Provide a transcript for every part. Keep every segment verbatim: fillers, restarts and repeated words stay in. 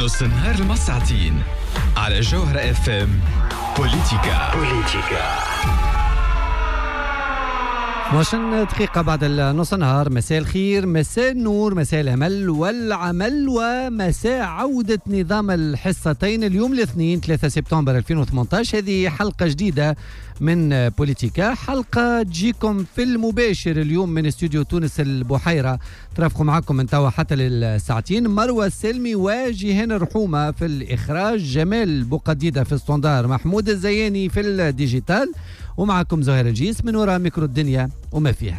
نص نهار المساعتين على جوهرة اف ام. بوليتيكا بوليتيكا عشرين دقيقة بعد النص نهار. مساء الخير، مساء النور، مساء الأمل والعمل، ومساء عودة نظام الحصتين اليوم الاثنين ثلاثة سبتمبر ألفين وثمانية عشر. هذه حلقة جديدة من بوليتيكا، حلقة تجيكم في المباشر اليوم من استوديو تونس البحيرة. ترافقوا معكم من توا حتى للساعتين مروى السلمي وجيهان الرحومة في الإخراج، جمال بوقديدة في الستوندار، محمود الزياني في الديجيتال، ومعكم زهير الجيس من وراء ميكرو الدنيا وما فيها.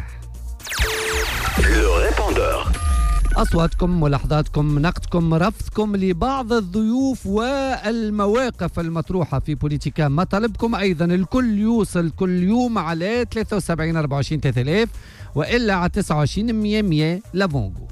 أصواتكم، ملاحظاتكم، نقدكم، رفضكم لبعض الضيوف والمواقف المطروحة في بوليتيكا، مطالبكم أيضا الكل يوصل كل يوم على ثلاثة وسبعين أربعة وعشرين ثلاثة آلاف وإلا على تسعة وعشرين مية مية لافونغو.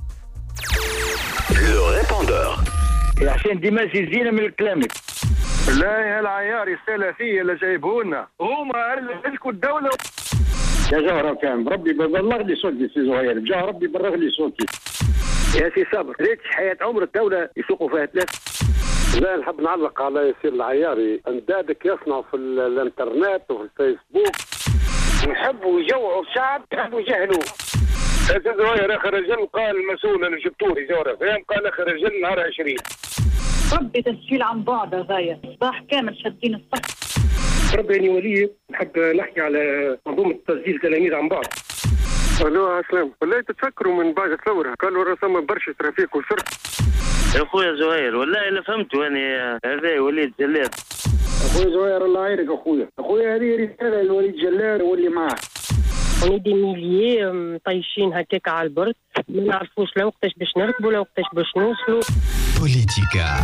يا حسين ديما زيزينا من كلامك. لا يا العيار السلفيه اللي جايبونا هما هلكوا الدوله. يا جوهر كان ربي بلغ لي صوتي سي زهير، جا ربي بلغ لي صوتي يا سي صبر. ريتش حياه عمر الدوله يسوقوا فيها ثلاث. لا نحب نعلق على ياسر العياري، اندادك يصنعوا في الانترنت وفي الفيسبوك، يحبوا يجوعوا الشعب، يحبوا يجهلوه. يا سي زهير اخر رجل قال المسؤول اللي جبتوه جوهر فهم قال اخر رجل نهار عشرين. ربي تسجيل عن بعد غاية صباح كامل شادين الصح. ربي اني ولي نحب نحكي على منظومه تسجيل تلاميذ عن بعد. الو اسلام، والله تتفكروا من بعد الثوره قالوا الرسام برشا ترافيك وشرطه. يا خويا زهير والله الا فهمتوا انا هذا وليد جلاد. اخويا زهير الله يعينك اخويا، اخويا هذه رساله لوليد جلاد واللي معاه. وني دي ميليي مطيشين هكاك على البرد، ما نعرفوش لا وقتاش باش نركبوا لا وقتاش باش نوصلوا. بوليتيكا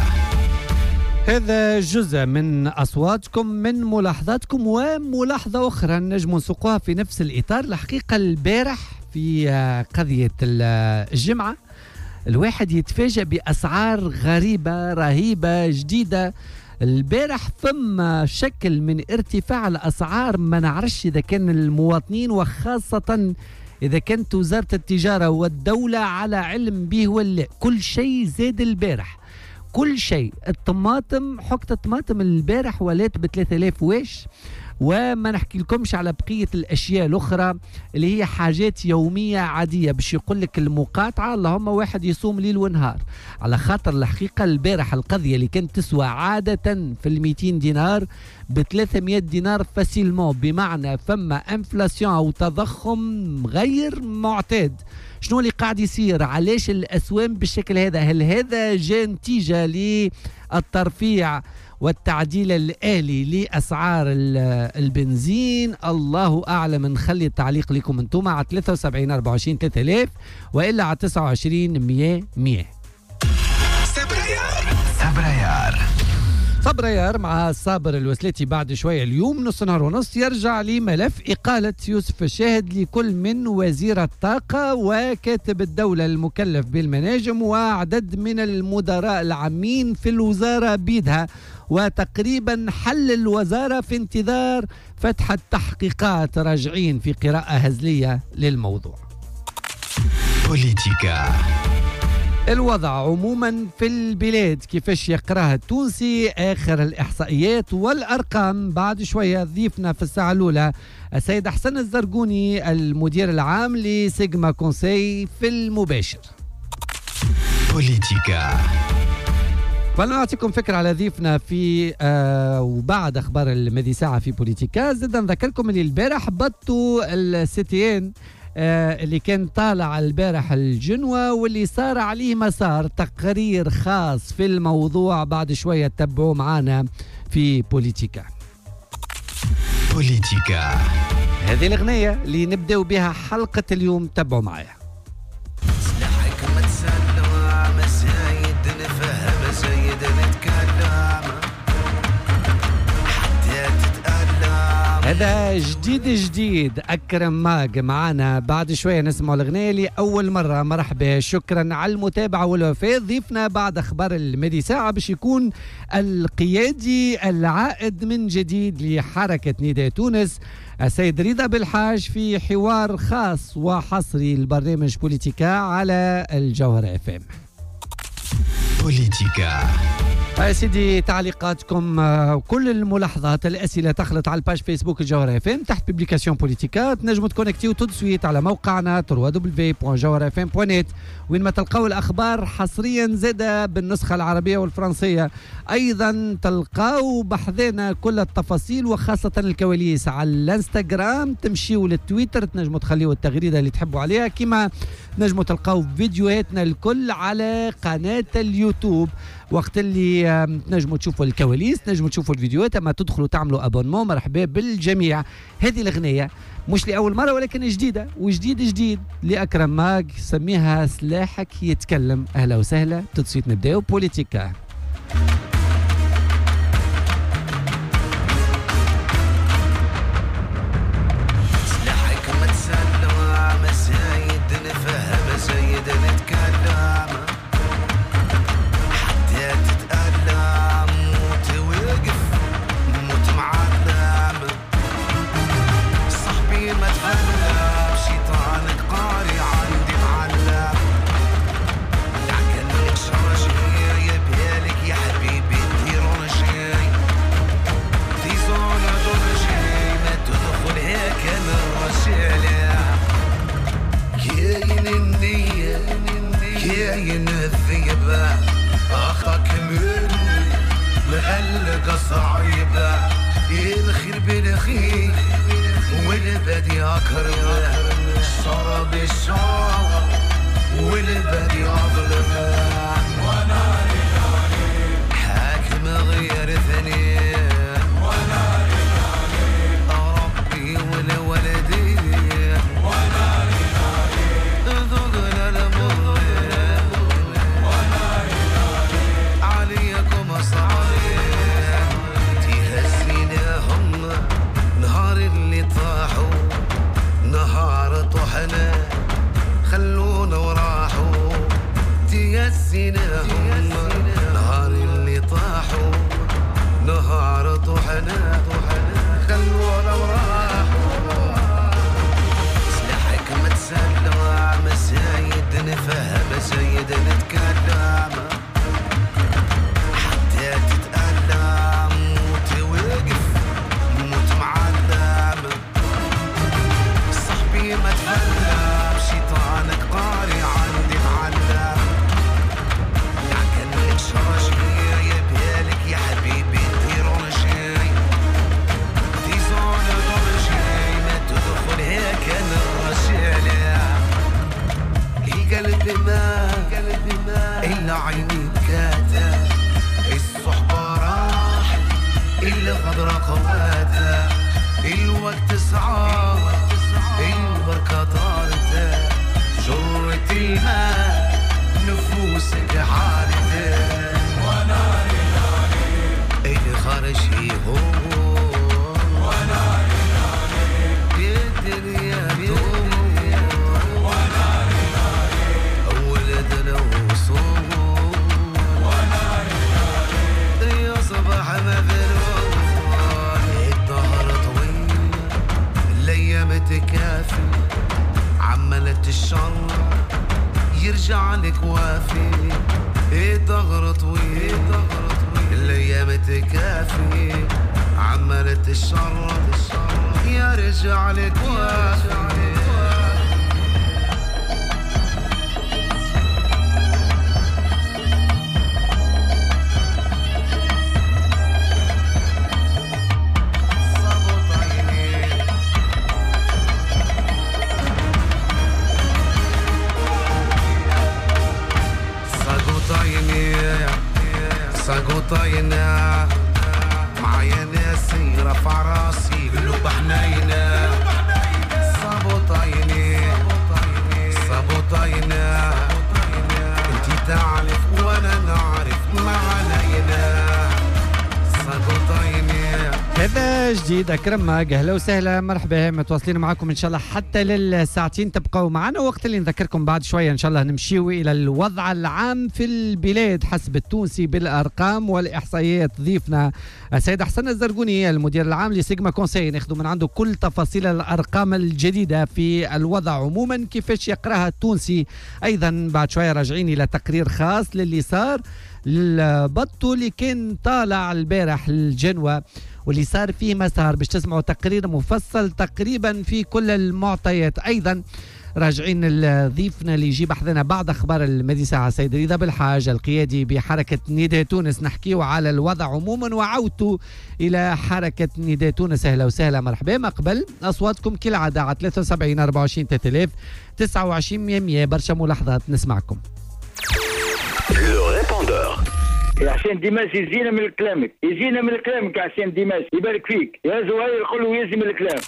هذا جزء من أصواتكم، من ملاحظاتكم، وملاحظة أخرى نجم نسوقها في نفس الإطار. الحقيقة البارح في قضية الجمعة الواحد يتفاجأ بأسعار غريبة رهيبة جديدة. البارح ثم شكل من ارتفاع الأسعار ما نعرفش إذا كان المواطنين وخاصة إذا كانت وزارة التجارة والدولة على علم به ولا. كل شيء زاد البارح، كل شيء. الطماطم، حقة الطماطم البارح ولات ب ثلاثة آلاف واش، وما نحكي لكمش على بقية الأشياء الأخرى اللي هي حاجات يومية عادية. باش يقول لك المقاطعة اللهم واحد يصوم ليل ونهار، على خاطر الحقيقة البارح القضية اللي كانت تسوى عادة في المئتين دينار ب ثلاثمئة دينار فاسيلمون، بمعنى فما انفلاسيون أو تضخم غير معتاد. شنو اللي قاعد يصير؟ علاش الأسوام بالشكل هذا؟ هل هذا جاء نتيجة للترفيع والتعديل الآلي لأسعار البنزين؟ الله أعلم. نخلي التعليق لكم انتم على ثلاثة وسبعين أربعة وعشرين ثلاثة آلاف وإلا على تسعة وعشرين مية مية. سبريار سبريار صبريار مع صابر الوسلاتي بعد شوية. اليوم نص نهار ونص يرجع لملف إقالة يوسف الشاهد لكل من وزير الطاقة وكاتب الدولة المكلف بالمناجم وعدد من المدراء العامين في الوزارة بيدها، وتقريبا حل الوزارة في انتظار فتح التحقيقات. راجعين في قراءة هزلية للموضوع. بوليتيكا الوضع عموما في البلاد كيفاش يقراها التونسي، آخر الإحصائيات والأرقام بعد شوية. ضيفنا في الساعة الأولى السيد حسن الزرقوني المدير العام لسيجما كونسي في المباشر. بوليتيكا فلنعطيكم فكرة على ضيفنا في آه وبعد أخبار المذي ساعة في بوليتيكا. زاد نذكركم اللي البارح بطوا السيتيين آه اللي كان طالع البارح الجنوة واللي صار عليه مسار تقرير خاص في الموضوع. بعد شوية تتبعوا معنا في بوليتيكا. بوليتيكا هذه الأغنية اللي نبدأ بها حلقة اليوم، تبعوا معايا. هذا جديد جديد أكرم ماج معنا. بعد شوية نسمع الأغنية لأول مرة. مرحبا، شكرا على المتابعة والوفاء. ضيفنا بعد أخبار المدي ساعة باش يكون القيادي العائد من جديد لحركة نداء تونس السيد رضا بالحاج في حوار خاص وحصري لبرنامج بوليتيكا على الجوهرة اف ام. بوليتيكا. يا سيدي تعليقاتكم وكل الملاحظات الاسئله تخلط على الباج فيسبوك الجوهره اف ام تحت بوبليكاسيون بوليتيكا. تنجموا تكونكتيو تو سويت على موقعنا دبليو دبليو دبليو دوت جوهره اف ام دوت نت وين ما تلقاو الاخبار حصريا زاده بالنسخه العربيه والفرنسيه. ايضا تلقاو بحثنا كل التفاصيل وخاصه الكواليس على الانستغرام. تمشيوا للتويتر تنجموا تخليوا التغريده اللي تحبوا عليها، كما نجموا تلقاو فيديوهاتنا الكل على قناه اليوتيوب. وقت اللي تنجموا تشوفوا الكواليس تنجموا تشوفوا الفيديوهات، اما تدخلوا تعملوا ابونمون. مرحبا بالجميع. هذه الاغنيه مش لاول مره ولكن جديده وجديد جديد لاكرم ماغ، سميها سلاحك يتكلم. اهلا وسهلا. تدسيت نبداو بوليتيكا. جديد أكرم ماغ. أهلا وسهلا مرحبا. متواصلين معكم إن شاء الله حتى للساعتين تبقوا معنا. وقت اللي نذكركم بعد شوية إن شاء الله نمشيو إلى الوضع العام في البلاد حسب التونسي بالأرقام والإحصائيات. ضيفنا السيد حسن الزرقوني المدير العام لسيجما كونسي، ناخذ من عنده كل تفاصيل الأرقام الجديدة في الوضع عموما كيفاش يقراها التونسي. أيضا بعد شوية راجعين إلى تقرير خاص للي صار البطو اللي كان طالع البارح الجنوة واللي صار فيه مسار باش تسمعوا تقرير مفصل تقريبا في كل المعطيات. أيضا راجعين ضيفنا اللي يجيب حذنا بعض أخبار المدي ساعة سيد رضا بالحاج القيادي بحركة نداء تونس، نحكيو على الوضع عموما وعودته إلى حركة نداء تونس. أهلا وسهلا مرحبا. ما قبل أصواتكم كالعادة على ثلاثة وسبعين أربعة وعشرين ثلاثة آلاف تسعة وعشرين مية مية. برشا ملاحظات نسمعكم. عشان ديماس يزينا من كلامك، يزينا من كلامك عشان ديماس يبارك فيك يا زهير، قولوا يزي من الكلام.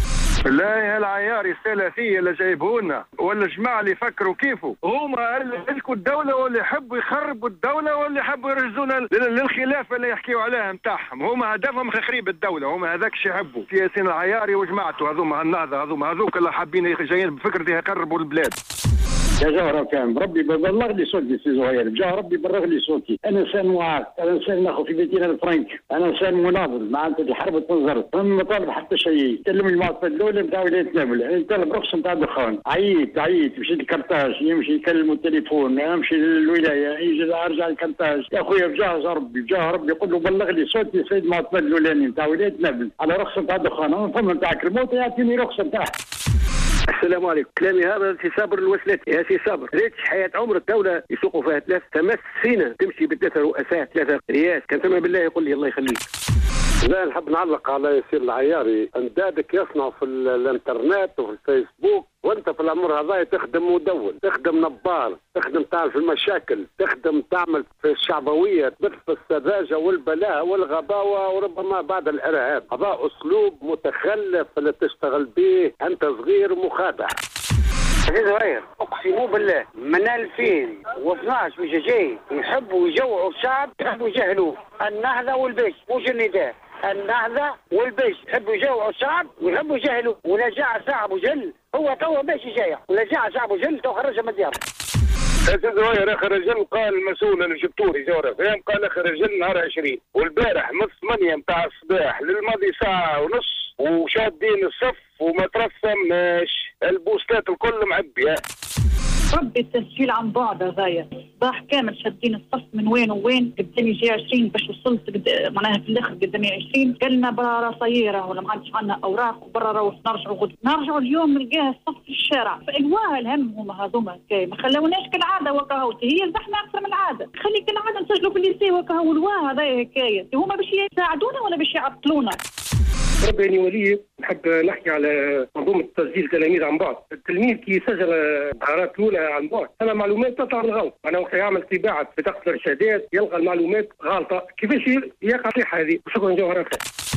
لا يا العيار الثلاثيه اللي جايبونا ولا الجماعه اللي يفكروا كيفه هما اللي يمسكوا الدوله واللي يحبوا يخربوا الدوله واللي يحبوا يرجعونا للخلافه اللي يحكيوا عليها نتاعهم. هما هدفهم خريب الدوله، هما هذاك الشيء يحبوا. في ياسين العياري وجماعته هذوما النهضه هذوما هذوك اللي حابين جايين بفكره يخربوا البلاد. يا جوهر كان ربي ببلغ لي صوتي سي زهير، جا ربي بلغ لي صوتي. انا انسان معاق، انا انسان ناخذ في بيتنا الفرنك، انا انسان مناضل معناتها الحرب تنظر، ما طالب حتى شيء. كلم المعطى الاولى نتاع ولايه نابل، انا طالب رخصه نتاع الدخان. عييت عييت مشيت لكرتاج، يمشي يكلموا التليفون، امشي للولايه يجي ارجع لكرتاج. يا خويا بجاه ربي بجاه ربي يقول له بلغ لي صوتي سيد معطى الاولاني نتاع ولايه نابل على رخصه نتاع الدخان. انا فما نتاعك الموت يعطيني رخصه نتاعها. السلام عليكم. كلامي هذا سي صابر الوسلات. يا سي صابر ليتش حياه عمر الدوله يسوقوا فيها ثلاث تمس سينا تمشي بثلاثه رؤساء ثلاثه رياس. كان ثم بالله يقول لي الله يخليك. لا نحب نعلق على ياسين العياري. اندادك يصنعوا في الانترنت وفي الفيسبوك وانت في الامر هذا تخدم مدون، تخدم نبار، تخدم تعرف المشاكل، تخدم تعمل في الشعبويه، تبث في السذاجه والبلاء والغباوه وربما بعد الارهاب. هذا اسلوب متخلف اللي تشتغل به انت صغير ومخادع. زهير اقسم بالله من ألفين واثناعش مش جاي يحبوا يجوعوا الشعب، يحبوا يجهلوه. النهضه والبيش مش النداء، النهضه والبيش يحبوا يجوعوا الشعب ويحبوا يجهلوه. ولا جاع شعب وجل هو توا باش يجايع، ولا جاع شعب وجل تو خرجها من دياره. يا سيدي زهير اخر رجل قال المسؤول اللي جبتولي جوره فهم قال اخر رجل نهار عشرين والبارح من ثمانية نتاع الصباح للماضي ساعه ونص وشادين الصف وما ترسمناش، البوستات الكل معبيه. ربي التسجيل عن بعد هذايا صباح كامل شادين الصف من وين وين. قدامي جي عشرين باش وصلت قد... معناها في الاخر قدامي عشرين قالنا برا صيره ولا ما عادش عندنا اوراق وبرا روح نرجعوا غد. نرجعوا اليوم نلقاها الصف في الشارع. فالواه الهم هما هذوما كاي ما خلوناش كالعاده وكهوتي هي زحمه اكثر من العاده. خلي كالعاده نسجلوا في الليسي وكهو الواه هذايا هكايا. هما باش يساعدونا ولا باش يعطلونا؟ ربي اني ولي نحب نحكي على منظومه تسجيل التلاميذ عن بعد. التلميذ كي يسجل المهارات الاولى عن بعد انا معلومات تطلع بالغلط. انا وقت يعمل طباعه بطاقه الارشادات يلقى المعلومات غلطه. كيفاش يقع في هذه؟ شكرا جوهر.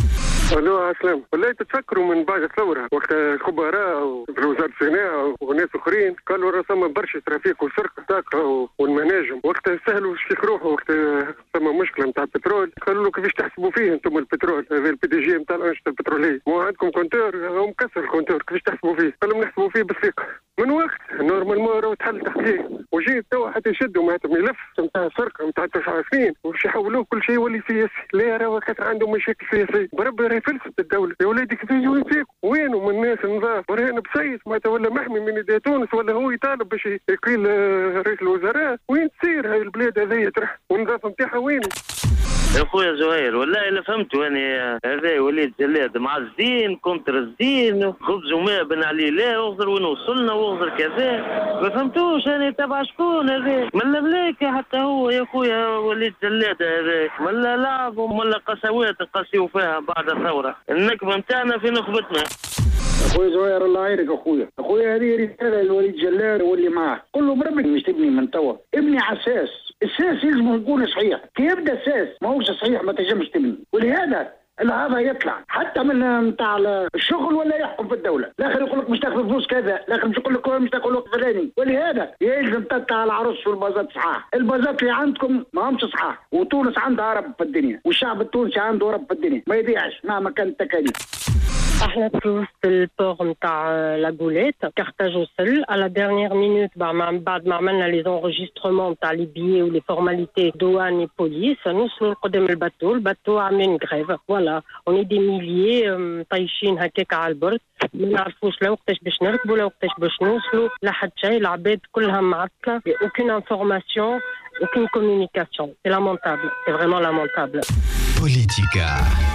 الو اسلام. والله تتفكروا من بعد الثوره وقت الخبراء في وزاره الصناعه وناس اخرين قالوا راه ثم برشا ترافيك وسرقه طاقه والمناجم. وقت سهلوا يشتك روحوا وقت ثم مشكله نتاع البترول قالوا له كيفاش تحسبوا فيه انتم البترول هذا البي دي جي نتاع الانشطه البتروليه مو عندكم كونتور هو مكسر الكونتور كيفاش تحسبوا فيه؟ قالوا نحسبوا فيه بالثقه. من وقت نورمالمون راهو تحل تحقيق وجيت توا حتى يشدوا معناتها ملف نتاع سرقه نتاع تسع سنين وباش يحولوه كل شيء يولي سياسي. لا راهو كانت عندهم مشاكل سياسيه بربي راهي فلست الدوله. يا ولادي كيفاش وين فيكم؟ وينهم الناس النظام؟ برهان بسيس معناتها ولا محمي من نداء تونس ولا هو يطالب باش يقيل رئيس الوزراء. وين تصير هاي البلاد هذيا ترح والنظام نتاعها وين؟ يا خويا زهير والله الا فهمتوا انا هذا وليد جلاد مع الزين كونتر الزين خبز وماء بن علي لا واغزر وين وصلنا واغزر كذا ما فهمتوش انا تبع شكون هذا من الملاكه حتى هو يا خويا وليد جلاد هذا ولا لعب ولا قسوات قاسيوا فيها بعد الثوره. النكبه نتاعنا في نخبتنا. اخويا زهير الله يعينك اخويا. اخويا هذه رساله لوليد جلاد واللي معاه قول له بربك مش تبني من توا ابني على اساس الساس يلزم يكون صحيح. كي يبدا الساس ما هوش صحيح ما تنجمش تبني. ولهذا هذا يطلع حتى من نتاع الشغل ولا يحكم في الدوله. الاخر يقول لك مش تاخذ فلوس كذا، الاخر مش يقول لك مش تاخذ وقت فلاني. ولهذا يلزم تطلع العرس في البازات صحاح. البازات اللي عندكم ما همش صحاح وتونس عندها رب في الدنيا والشعب التونسي عنده رب في الدنيا ما يبيعش مهما كانت التكاليف. احنا في وسط البور نتاع لاغوليت كارتاج وصل على ديرنيير مينوت بعد ما عملنا لي زونجسترومون نتاع لي بيي ولي فورماليتي دواني بوليس نوصلوا لقدام الباتو الباتو عاملين غريف فوالا اوني دي ميليي طايشين هكاك على البرد ما نعرفوش لا وقتاش باش نركبوا لا وقتاش باش نوصلوا لا حد شيء العباد كلها معطله اوكين انفورماسيون aucune communication. C'est lamentable. C'est vraiment lamentable. بوليتيكا.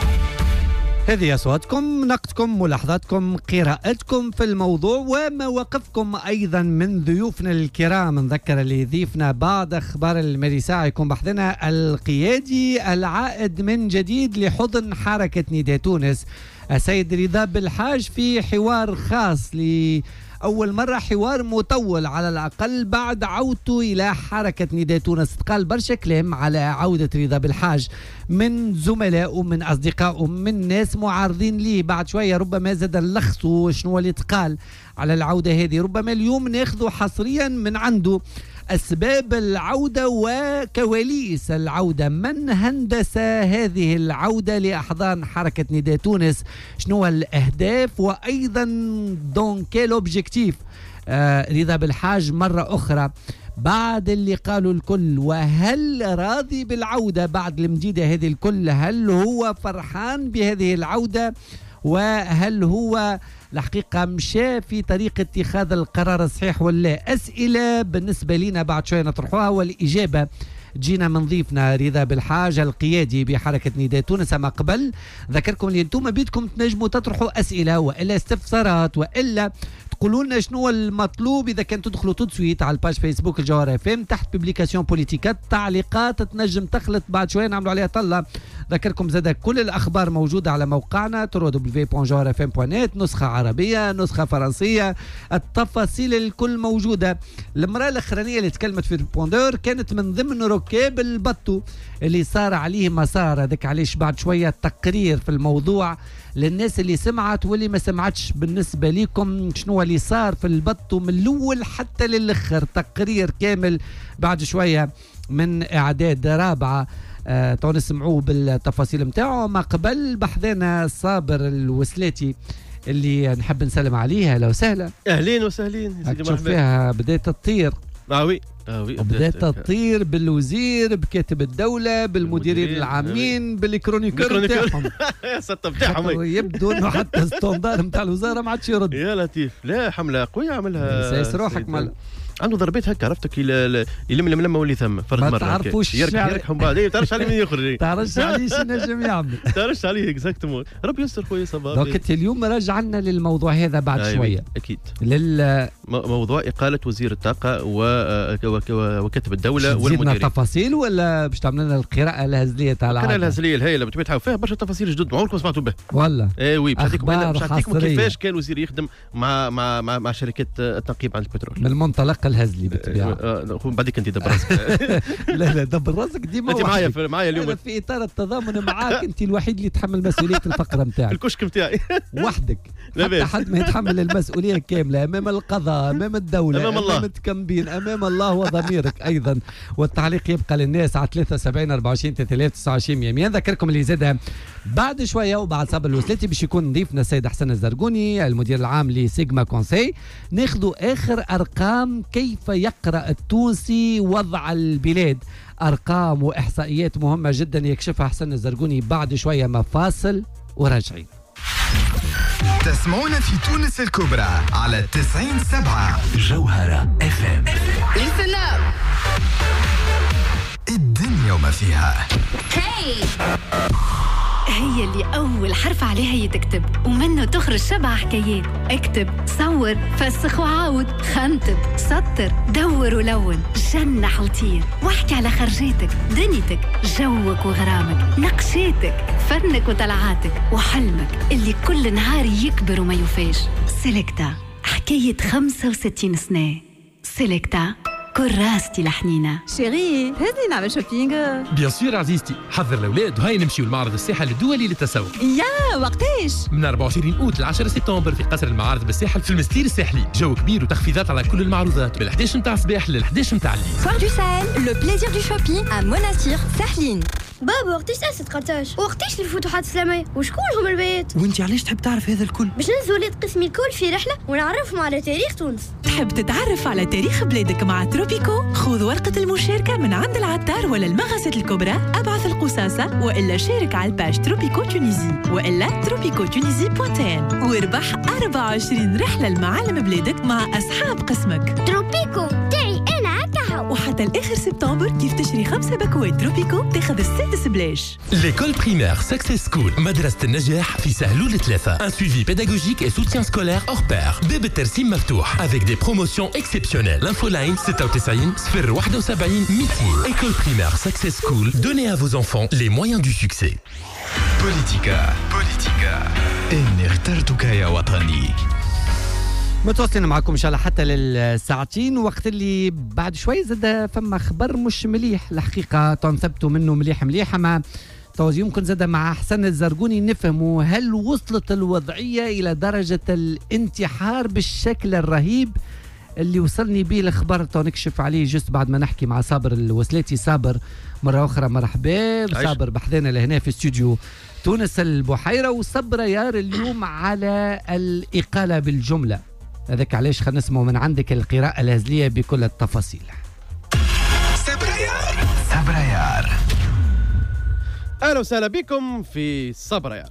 هذه أصواتكم، نقدكم، ملاحظاتكم، قراءتكم في الموضوع ومواقفكم أيضا من ضيوفنا الكرام. نذكر اللي يضيفنا بعض أخبار المريساع يكون بحثنا القيادي العائد من جديد لحضن حركة نداء تونس السيد رضا بالحاج في حوار خاص ل أول مرة حوار مطول على الأقل بعد عودته إلى حركة نداء تونس. قال برشا كلام على عودة رضا بالحاج من زملائه من أصدقائه من ناس معارضين ليه. بعد شوية ربما زاد نلخصوا شنو اللي تقال على العودة هذه. ربما اليوم ناخذوا حصريا من عنده أسباب العودة وكواليس العودة. من هندس هذه العودة لأحضان حركة نداء تونس؟ شنو الأهداف وأيضا دون كيل أوبجيكتيف آه رضا بالحاج مرة أخرى بعد اللي قالوا الكل؟ وهل راضي بالعودة بعد المجيدة هذه الكل؟ هل هو فرحان بهذه العودة؟ وهل هو الحقيقة مشى في طريق اتخاذ القرار الصحيح ولا؟ أسئلة بالنسبة لنا بعد شوية نطرحوها والإجابة جينا من ضيفنا رضا بالحاج القيادي بحركة نداء تونس. أما قبل ذكركم اللي انتم بيدكم تنجموا تطرحوا أسئلة وإلا استفسارات وإلا تقولوا لنا شنو المطلوب. إذا كان تدخلوا تسويت على الباج فيسبوك الجوهرة اف ام تحت بوبليكاسيون بوليتيكات تعليقات تنجم تخلط بعد شوية نعملوا عليها طلة. ذكركم زاد كل الأخبار موجودة على موقعنا دبليو دبليو دبليو دوت جوهرة اف ام دوت نت، نسخة عربية نسخة فرنسية، التفاصيل الكل موجودة. المرأة الأخرانية اللي تكلمت في البوندور كانت من ضمن ركاب البطو اللي صار عليه مسار. هذاك علاش بعد شوية تقرير في الموضوع للناس اللي سمعت واللي ما سمعتش بالنسبة لكم شنو اللي صار في البطو من الأول حتى للآخر. تقرير كامل بعد شوية من إعداد رابعة آه تو نسمعوه بالتفاصيل متاعه. ما قبل بحثنا صابر الوسلاتي اللي نحب نسلم عليها. لو سهلة أهلين وسهلين. تشوف فيها بداية تطير آه وي آه وي بدأت تطير بالوزير بكاتب الدولة بالمديرين العامين بالكرونيكور نتاعهم بتاعهم. يبدو انه حتى الستوندار نتاع الوزارة ما عادش يرد. يا لطيف. لا حملة قوية عملها سايس روحك مال عنده ضربات هكا عرفتك يلم لم لما ولي ثم فرد ما مرة تعرفوش يركح يركحهم بعد اي تعرفش عليه من يخرج تعرفش عليه شنو نجم يعمل تعرفش عليه اكزاكتومون. ربي يستر خويا صباح. دونك انت اليوم رجعنا للموضوع هذا بعد آه شويه اكيد لل موضوع اقاله وزير الطاقه وكاتب الدوله والمديرين. تفاصيل ولا باش تعمل لنا القراءه الهزليه تاع العالم؟ القراءه الهزليه الهائله بتبيتها فيها برشا تفاصيل جدد ما عمركم سمعتوا به والله. اي وي باش نعطيكم كيفاش كان الوزير يخدم مع مع مع, مع شركات التنقيب عن البترول من المنطلق الهزلي بالطبيعه. بعدك انت دبر راسك. لا لا دبر راسك ديما انت معايا معايا اليوم في اطار التضامن معاك. انت الوحيد اللي يتحمل مسؤوليه الفقره نتاعك الكشك نتاعي وحدك. حتى حد ما يتحمل المسؤوليه كامله امام القضاء امام الدوله امام الله امام التكمبين امام الله وضميرك ايضا. والتعليق يبقى للناس على ثلاثة وسبعين أربعة وعشرين ثلاثة وتسعين تسعمية. نذكركم اللي زاد بعد شويه وبعد صابر الوسلاتي باش يكون ضيفنا السيد حسن الزرقوني المدير العام لسيجما كونسي. ناخذوا اخر ارقام كيف يقرا التونسي وضع البلاد. ارقام واحصائيات مهمه جدا يكشفها حسن الزرقوني بعد شويه. مفاصل وراجعين. تسمعون في تونس الكبرى على تسعين سبعة جوهرة اف ام. الدنيا وما فيها. هي هي اللي أول حرف عليها يتكتب ومنه تخرج سبع حكايات. اكتب صور فسخ وعاود خنتب سطر دور ولون جنح وطير واحكي على خرجاتك دنيتك جوك وغرامك نقشاتك فنك وطلعاتك وحلمك اللي كل نهار يكبر وما يوفاش. سيلكتا حكاية خمسة وستين سنة. سيلكتا كراستي لحنينة. شيري هذي نعمل شوبينغ. بيان سور عزيزتي حضر الأولاد وهاي نمشيو لمعرض الساحل الدولي للتسوق. يا وقتاش؟ من أربعة وعشرين أوت ل عشرة سبتمبر في قصر المعارض بالساحل في المستير الساحلي. جو كبير وتخفيضات على كل المعروضات من الحداش متاع الصباح لل الحداش متاع الليل. Foire du Sahel, le plaisir du shopping à Monastir, Sahline. بابا وقتاش تأسست قرطاج؟ وقتاش الفتوحات الإسلامية؟ وشكون هم البيت؟ وانت علاش تحب تعرف هذا الكل؟ باش ننزل ولاد قسمي الكل في رحلة ونعرفهم على تاريخ تونس. تحب تتعرف على تاريخ بلادك مع تروبيكو؟ خذ ورقة المشاركة من عند العطار ولا المغازات الكبرى، ابعث القصاصة وإلا شارك على الباج تروبيكو تونيزي وإلا تروبيكو تونيزي بوانتين واربح أربعة وعشرين رحلة لمعالم بلادك مع أصحاب قسمك. تروبيكو تاعي أنا كهو. وحتى الآخر سبتمبر كيف تشري خمسة باكوات تروبيكو تاخذ السادس بلاش. L'école primaire Success School مدرسة النجاح في سهلول ثلاثة. Un suivi pédagogique et soutien scolaire hors pair. باب الترسيم مفتوح avec des promotions exceptionnelles. L'info line ستة وتسعين صفر واحد وسبعين مئتين. École primaire Success School. Donnez à vos enfants les moyens du succès. بوليتيكا بوليتيكا إني اخترتك يا وطني. متواصلين معكم ان شاء الله حتى للساعتين، وقت اللي بعد شوي زاد فما خبر مش مليح الحقيقه، تنثبتوا منه مليح مليح. اما توز يمكن زاد مع حسن الزرقوني نفهموا هل وصلت الوضعيه الى درجه الانتحار بالشكل الرهيب اللي وصلني به الخبر. تو نكشف عليه جست بعد ما نحكي مع صابر الوسلاتي. صابر مره اخرى مرحبا. صابر بحذانا لهنا في استوديو تونس البحيره. وصبر يار اليوم على الاقاله بالجمله، هذاك علاش خلينا نسمعوا من عندك القراءة الهزلية بكل التفاصيل. صبريار صبريار أهلا وسهلا بكم في صبريار.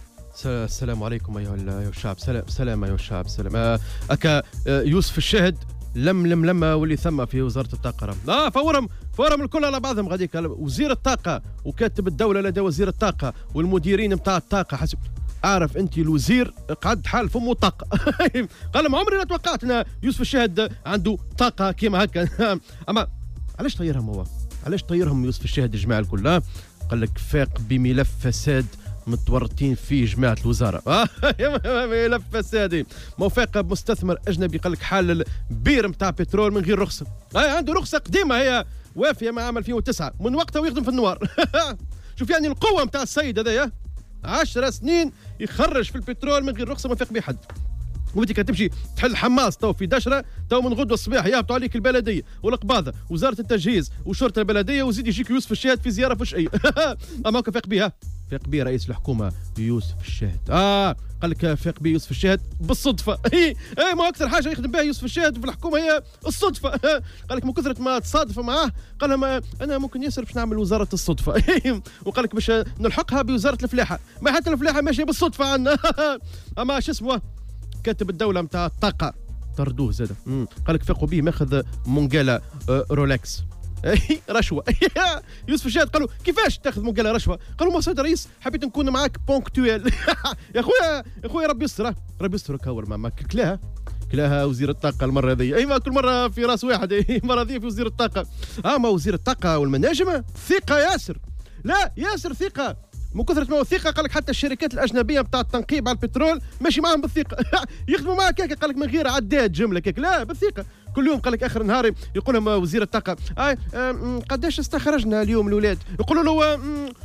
السلام عليكم أيها الشعب. سلام سلام أيها الشعب. سلام أكا يوسف الشاهد لم لم لما واللي ثم في وزارة الطاقة. اه فورهم فورهم الكل على بعضهم غاديك. وزير الطاقة وكاتب الدولة لدى وزير الطاقة والمديرين نتاع الطاقة. حسب عارف انت الوزير قعد حال فمه طاقه. قال ما عمري لا توقعت ان يوسف الشاهد عنده طاقه كيما هكا. اما علاش طيرهم هو؟ علاش طيرهم يوسف الشاهد الجماعه الكل؟ قال لك فاق بملف فساد متورطين فيه جماعه الوزاره. ملف فسادي موافقه بمستثمر اجنبي. قال لك حال البير نتاع بترول من غير رخصه. هاي عنده رخصه قديمه هي وافيه مع عام ألفين وتسعة، من وقتها ويخدم في النوار. شوف يعني القوه نتاع السيد هذايا، عشر سنين يخرج في البترول من غير رخصه ما يفيق به حد. وديك تمشي تحل حماس تو في دشره، تو من غدوه الصباح يهبطوا عليك البلديه والقباضه وزاره التجهيز وشرطه البلديه، وزيد يجيك يوسف الشاهد في زياره فش اي. اما هكا فاق بها فاق بيه رئيس الحكومه يوسف الشاهد. اه قال لك فاق بيه يوسف الشاهد بالصدفه. اي اي ما اكثر حاجه يخدم بها يوسف الشاهد في الحكومه هي الصدفه. قال لك من كثره ما تصادف معاه قال لهم انا ممكن ياسر باش نعمل وزاره الصدفه. وقال لك باش نلحقها بوزاره الفلاحه. ما حتى الفلاحه ماشيه بالصدفه عندنا. اما شو اسمه كاتب الدوله نتاع الطاقه طردوه زاد. قال لك فاقوا به ماخذ مونجالا رولكس رشوه. يوسف الشاهد قالوا كيفاش تاخذ مونجالا رشوه؟ قالوا ما سيد رئيس حبيت نكون معاك بونكتويل. يا خويا يا خويا ربي يستر ربي يستر. كور ما كلاها كلاها وزير الطاقه المره هذه. اي ما كل مره في راس واحد. اي مره هذه في وزير الطاقه. اما وزير الطاقه والمناجم ثقه ياسر. لا ياسر ثقه من كثرة ما هو ثقة. قال لك حتى الشركات الأجنبية بتاع التنقيب على البترول ماشي معهم بالثقة. يخدموا معك هكا. قال لك من غير عداد جملة كيك. لا بالثقة. كل يوم قال لك آخر النهار يقول لهم وزير الطاقة آه آه قداش استخرجنا اليوم الأولاد؟ يقولوا له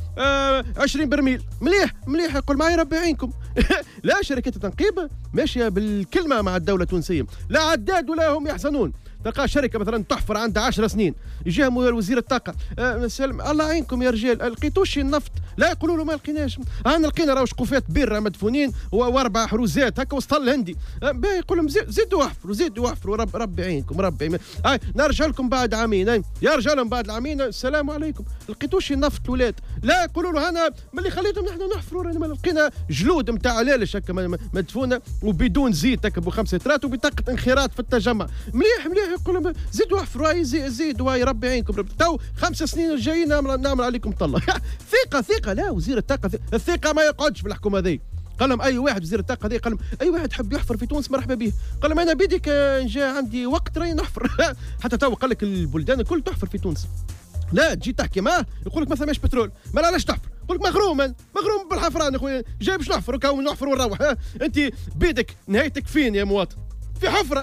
آه عشرين برميل. مليح مليح. يقول معي ربي يعينكم. لا شركات التنقيب ماشية بالكلمة مع الدولة التونسية، لا عداد ولا هم يحزنون. تلقى شركه مثلا تحفر عندها عشر سنين يجيها وزير الطاقه أه سلم الله يعينكم يا رجال لقيتوش النفط؟ لا يقولوا له ما لقيناش. انا لقينا راهو شقوفات بير مدفونين واربع حروزات هكا وسط الهندي. أه يقول لهم زيدوا احفروا زيدوا احفروا رب ربي يعينكم ربي يعين. آه نرجع لكم بعد عامين. يا رجالهم بعد العامين السلام عليكم لقيتوش النفط الولاد؟ لا يقولوا له انا ملي خليتهم نحن نحفروا رانا لقينا جلود نتاع علالش هكا مدفونه وبدون زيت هكا بخمسة لترات وبطاقه انخراط في التجمع. مليح مليح. يقول لهم زيدوا احفروا زيدوا هاي ربي يعينكم ربي. تو خمس سنين الجايين نعمل, نعمل عليكم طلة. ثقة ثقة. لا وزير الطاقة الثقة ما يقعدش في الحكومة هذه. قال لهم أي واحد وزير الطاقة هذه قال لهم أي واحد حب يحفر في تونس مرحبا به. قال لهم أنا بيدك جاء عندي وقت راني نحفر. حتى تو قال لك البلدان الكل تحفر في تونس. لا تجي تحكي معاه يقول لك مثلا ماش بترول. ما علاش تحفر؟ يقول لك مغروم مغروم بالحفران يا خويا جاي باش نحفر وكون نحفر ونروح. أنت بيدك نهايتك فين يا مواطن؟ في حفرة.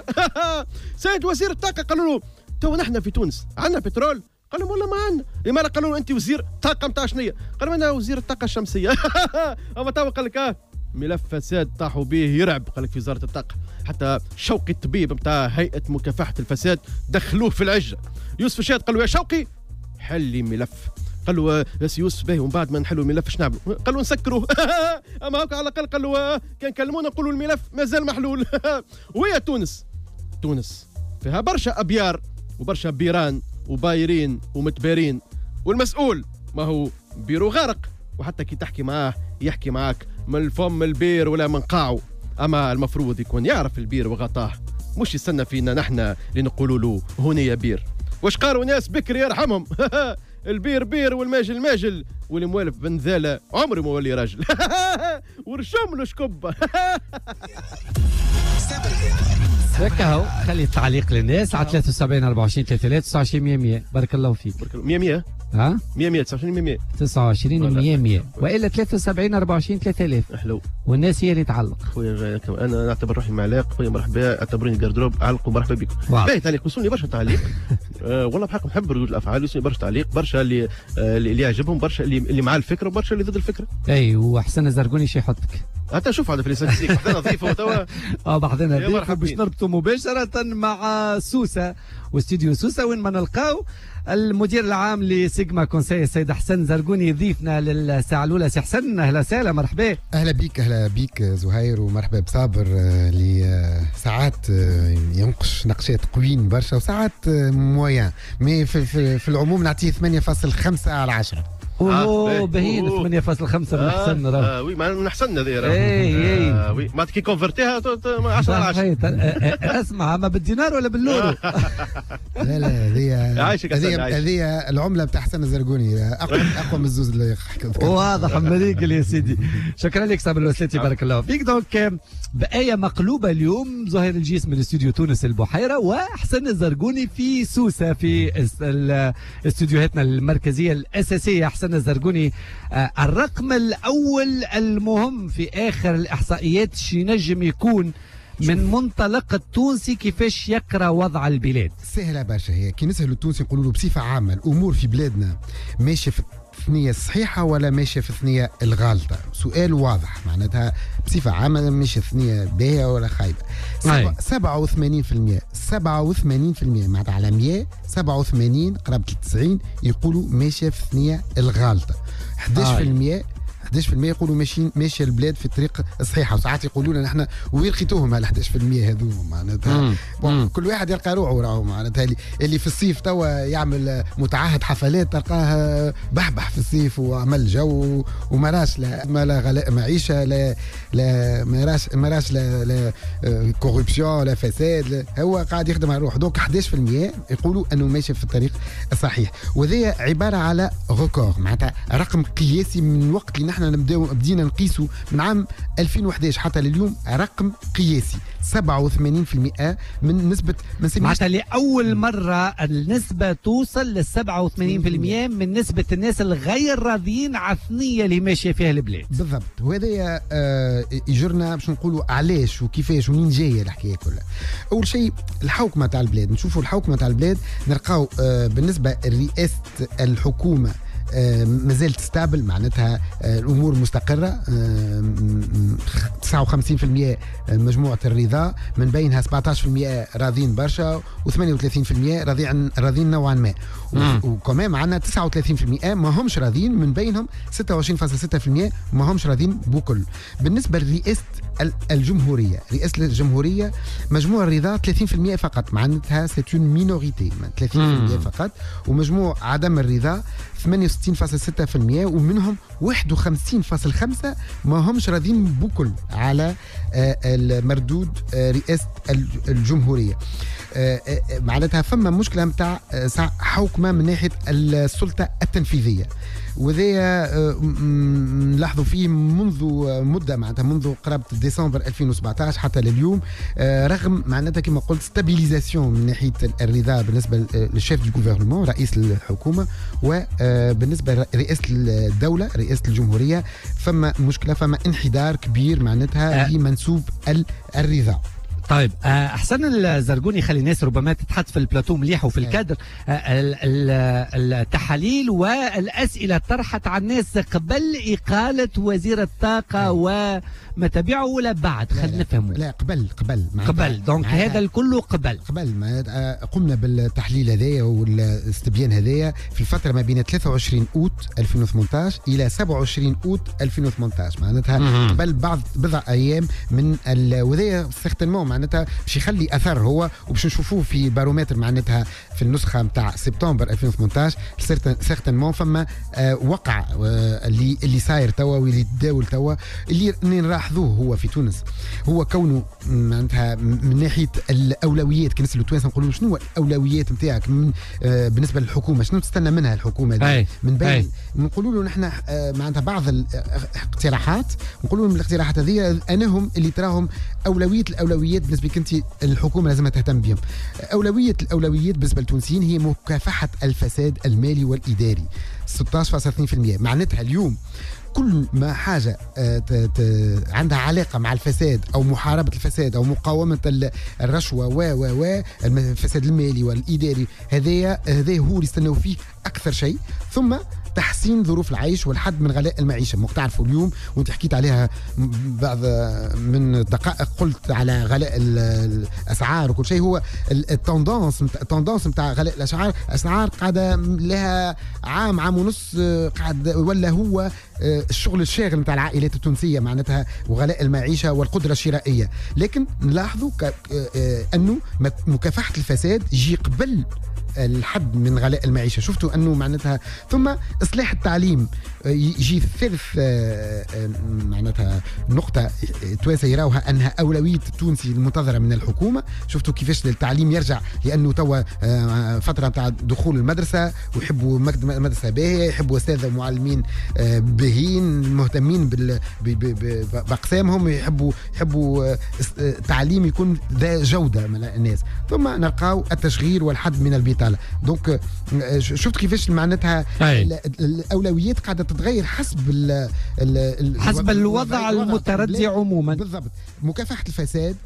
سيد وزير الطاقة قالوا له تو نحن في تونس عندنا بترول؟ قال لهم والله ما عندنا. لماذا قالوا له انت وزير طاقه نتاع شنية؟ قال انا وزير الطاقه الشمسيه. اما تو قال لك اه ملف فساد طاحوا به يرعب. قال لك في وزاره الطاقه حتى شوقي الطبيب نتاع هيئه مكافحه الفساد دخلوه في العجه. يوسف الشاهد قال له يا شوقي حل لي ملف قال له يا سي يوسف باهي ومن بعد ما نحلوا الملف اش نعملوا؟ قال له نسكروا. اما هكا على الاقل قال له كان كلمونا نقولوا الملف مازال محلول. وهي تونس تونس فيها برشا ابيار وبرشا بيران وبايرين ومتبارين، والمسؤول ما هو بيرو غارق، وحتى كي تحكي معاه يحكي معاك من الفم البير ولا من قاعه. اما المفروض يكون يعرف البير وغطاه، مش يستنى فينا نحن اللي نقولوا له هنا يا بير. واش قالوا ناس بكري يرحمهم؟ البير بير والماجل ماجل، واللي موالف بنذاله عمري ما ولي راجل. ورشم له شكب. هكا هو خلي التعليق للناس على ثلاثة وسبعين أربعة وعشرين ثلاثة آلاف تسعة وعشرين مية مية. بارك الله فيك. مية مية ها مية مية تسعة وعشرين مية مية تسعة وعشرين مية مية والا ثلاثة وسبعين أربعة وعشرين ثلاثة آلاف. حلو. والناس هي اللي تعلق. خويا انا نعتبر روحي معلق. خويا مرحبا، اعتبروني جاردروب، علقوا مرحبا بكم. باهي تعليق وصلني برشا تعليق. أه والله بحق نحب ردود الافعال، وصلني برشا تعليق، برشا اللي آه اللي يعجبهم، برشا اللي اللي مع الفكره، وبرشا اللي ضد الفكره. اي وحسن الزرقوني شي يحطك. حتى شوف هذا في الاستاتستيك بعدين نضيفه توا. اه بعدين نضيفه باش نربطوا مباشره مع سوسه واستديو سوسه، وين ما نلقاو المدير العام لسيجما كونسي السيد حسن زرقوني يضيفنا للساعه الاولى. سي حسن اهلا وسهلا، مرحبا. اهلا بيك اهلا بيك زهير، ومرحبا بصابر اللي ساعات ينقش نقشات قويين برشا وساعات مويان، مي في, في, في العموم نعطيه ثمانية فاصلة خمسة على عشرة. اوه باهين ثمانية فاصلة خمسة من حسن. اه وي ما من حسن هذه راه. اي اي وي ما كي كونفرتيها عشرة على عشرة. اسمع اما بالدينار ولا باليورو؟ لا لا هذه عايشك هذه العمله بتاع حسن الزرقوني اقوى اقوى من الزوز اللي واضح. مليك يا سيدي، شكرا لك صابر الوسلاتي، بارك الله فيك. دونك بآية مقلوبة اليوم زهير الجيس من استوديو تونس البحيرة، وحسن الزرقوني في سوسة في استوديوهاتنا المركزية الأساسية. حسن الزرقوني، الرقم الأول المهم في آخر الإحصائيات شي نجم يكون من منطلق التونسي كيفاش يقرأ وضع البلاد؟ سهلة برشا. هي كي نسألوا التونسي نقولوا له بصفة عامة الأمور في بلادنا ماشية في الثنية الصحيحة ولا ماشية في الثنية الغالطة؟ سؤال واضح، معناتها بصفة عامة ماشية الثنية باهية ولا خايبة. سبعة وثمانين بالمئة سبعة وثمانين بالمئة معناتها على مية سبعة وثمانين قرابة تسعين يقولوا ماشية في الثنية الغالطة. أحد عشر بالمئة أحد عشر بالمئة يقولوا ماشيين ماشيه البلاد في الطريق الصحيحه، وساعات يقولوا لنا نحن وين لقيتوهم هال أحد عشر بالمئة هذوما؟ معناتها كل واحد يلقى روحه راهو. معناتها اللي, اللي في الصيف توا يعمل متعهد حفلات تلقاه بحبح في الصيف وعمل جو وما راش لا ما لا غلاء معيشه لا لا ما راش ما راش لا لا كوربسيون لا فساد لا، هو قاعد يخدم على روحه. دونك أحد عشر بالمئة يقولوا انه ماشي في الطريق الصحيح، وهذا عباره على ريكورد، معناتها رقم قياسي من وقت اللي نحن بدينا نقيسه من عام ألفين وأحد عشر حتى لليوم، رقم قياسي سبعة وثمانين بالمئة من نسبة من معناتها لأول مرة النسبة توصل لل سبعة وثمانين بالمئة من نسبة الناس الغير راضيين على الثنية اللي ماشية فيها البلاد. بالضبط. وهذا آه يجرنا باش نقولوا علاش وكيفاش ومين جاية الحكاية كلها. أول شيء الحوكمة تاع البلاد، نشوفوا الحوكمة تاع البلاد نلقاو آه بالنسبة لرئاسة الحكومة آه مازالت ستابل، معناتها آه الامور مستقره. آه تسعة وخمسين بالمئة مجموعه الرضا، من بينها سبعة عشر بالمئة راضين برشا وثمانية وثلاثين بالمئة راضين راضين نوعا ما، وكمان معنا تسعة وثلاثين بالمئة ما همش راضين، من بينهم ستة وعشرين فاصلة ستة بالمئة ما همش راضين بكل. بالنسبه لرئاسه الجمهورية، رئاسة الجمهورية مجموع الرضا ثلاثين بالمئة فقط، معناتها سي اون مينوريتي ثلاثين بالمئة فقط، ومجموع عدم الرضا ثمانية وستين فاصلة ستة بالمئة، ومنهم واحد وخمسين فاصلة خمسة ما همش راضين بكل على المردود رئاسة الجمهورية. معناتها فما مشكلة متاع حوكمة من ناحية السلطة التنفيذية، وذا نلاحظوا فيه منذ مدة، معناتها منذ قرابة ديسمبر ألفين وسبعة عشر حتى لليوم، رغم معناتها كما قلت ستابيليزاسيون من ناحية الرضا بالنسبة للشيف دو غوفرنمون رئيس الحكومة، وبالنسبة لرئاسة الدولة رئاسة الجمهورية فما مشكلة، فما انحدار كبير معناتها في منسوب الرضا. طيب احسن الزرقوني خلي الناس ربما تتحط في البلاتو مليح وفي الكادر. التحاليل والاسئله طرحت على الناس قبل اقاله وزير الطاقه وما تبعه ولا بعد؟ خلينا نفهموا. لا قبل قبل قبل دونك هذا الكل قبل قبل ما قمنا بالتحليل هذايا والاستبيان هذايا في الفتره ما بين ثلاثة وعشرين اوت ألفين وثمانية عشر الى سبعة وعشرين اوت ألفين وثمانية عشر، معناتها قبل بعض بضع ايام من وذايا سيغتينمون معناتها باش يخلي اثر هو، وباش نشوفوه في بارومتر معناتها في النسخه نتاع سبتمبر ألفين وثمانية عشر سيغتينمون فما آه وقع آه اللي اللي صاير توا واللي يتداول توا اللي نلاحظوه هو في تونس هو كونه معناتها من ناحيه الاولويات. كي نسالوا التوانسه نقولوا شنو الاولويات نتاعك من آه بالنسبه للحكومه، شنو تستنى منها الحكومه دي؟ من بين نقولوا له نحن آه معناتها بعض الاقتراحات، نقولوا لهم الاقتراحات هذه انهم اللي تراهم اولويه الاولويات بالنسبه لك انت الحكومه لازم تهتم بهم. اولويه الاولويات بالنسبه للتونسيين هي مكافحه الفساد المالي والاداري ستة عشر فاصلة اثنين بالمئة. معناتها اليوم كل ما حاجه عندها علاقه مع الفساد او محاربه الفساد او مقاومه الرشوه و و و الفساد المالي والاداري، هذايا هذا هو اللي يستناو فيه اكثر شيء. ثم تحسين ظروف العيش والحد من غلاء المعيشه. ما تعرفوا اليوم وانت حكيت عليها بعض من دقائق، قلت على غلاء الاسعار وكل شيء. هو التندونس التندونس نتاع غلاء الاسعار اسعار قاعده لها عام عام ونص قاعد ولا هو الشغل الشاغل نتاع العائلات التونسيه معناتها وغلاء المعيشه والقدره الشرائيه. لكن نلاحظوا انه مكافحه الفساد يجي قبل الحد من غلاء المعيشه. شفتوا انه معناتها ثم اصلاح التعليم يجي ثالث معناتها نقطه توانسه يراوها انها اولويه التونسي المنتظره من الحكومه. شفتوا كيفاش التعليم يرجع، لانه توا فتره نتاع دخول المدرسه ويحبوا مدرسه باهيه، يحبوا اساتذه ومعلمين باهين مهتمين باقسامهم، يحبوا يحبوا التعليم يكون ذا جوده من الناس. ثم نلقاو التشغيل والحد من البطاله. دونك شفت كيفاش معناتها الاولويات قاعده تتغير حسب ال ال حسب الوضع, الوضع المتردي عموما. بالضبط. مكافحه الفساد،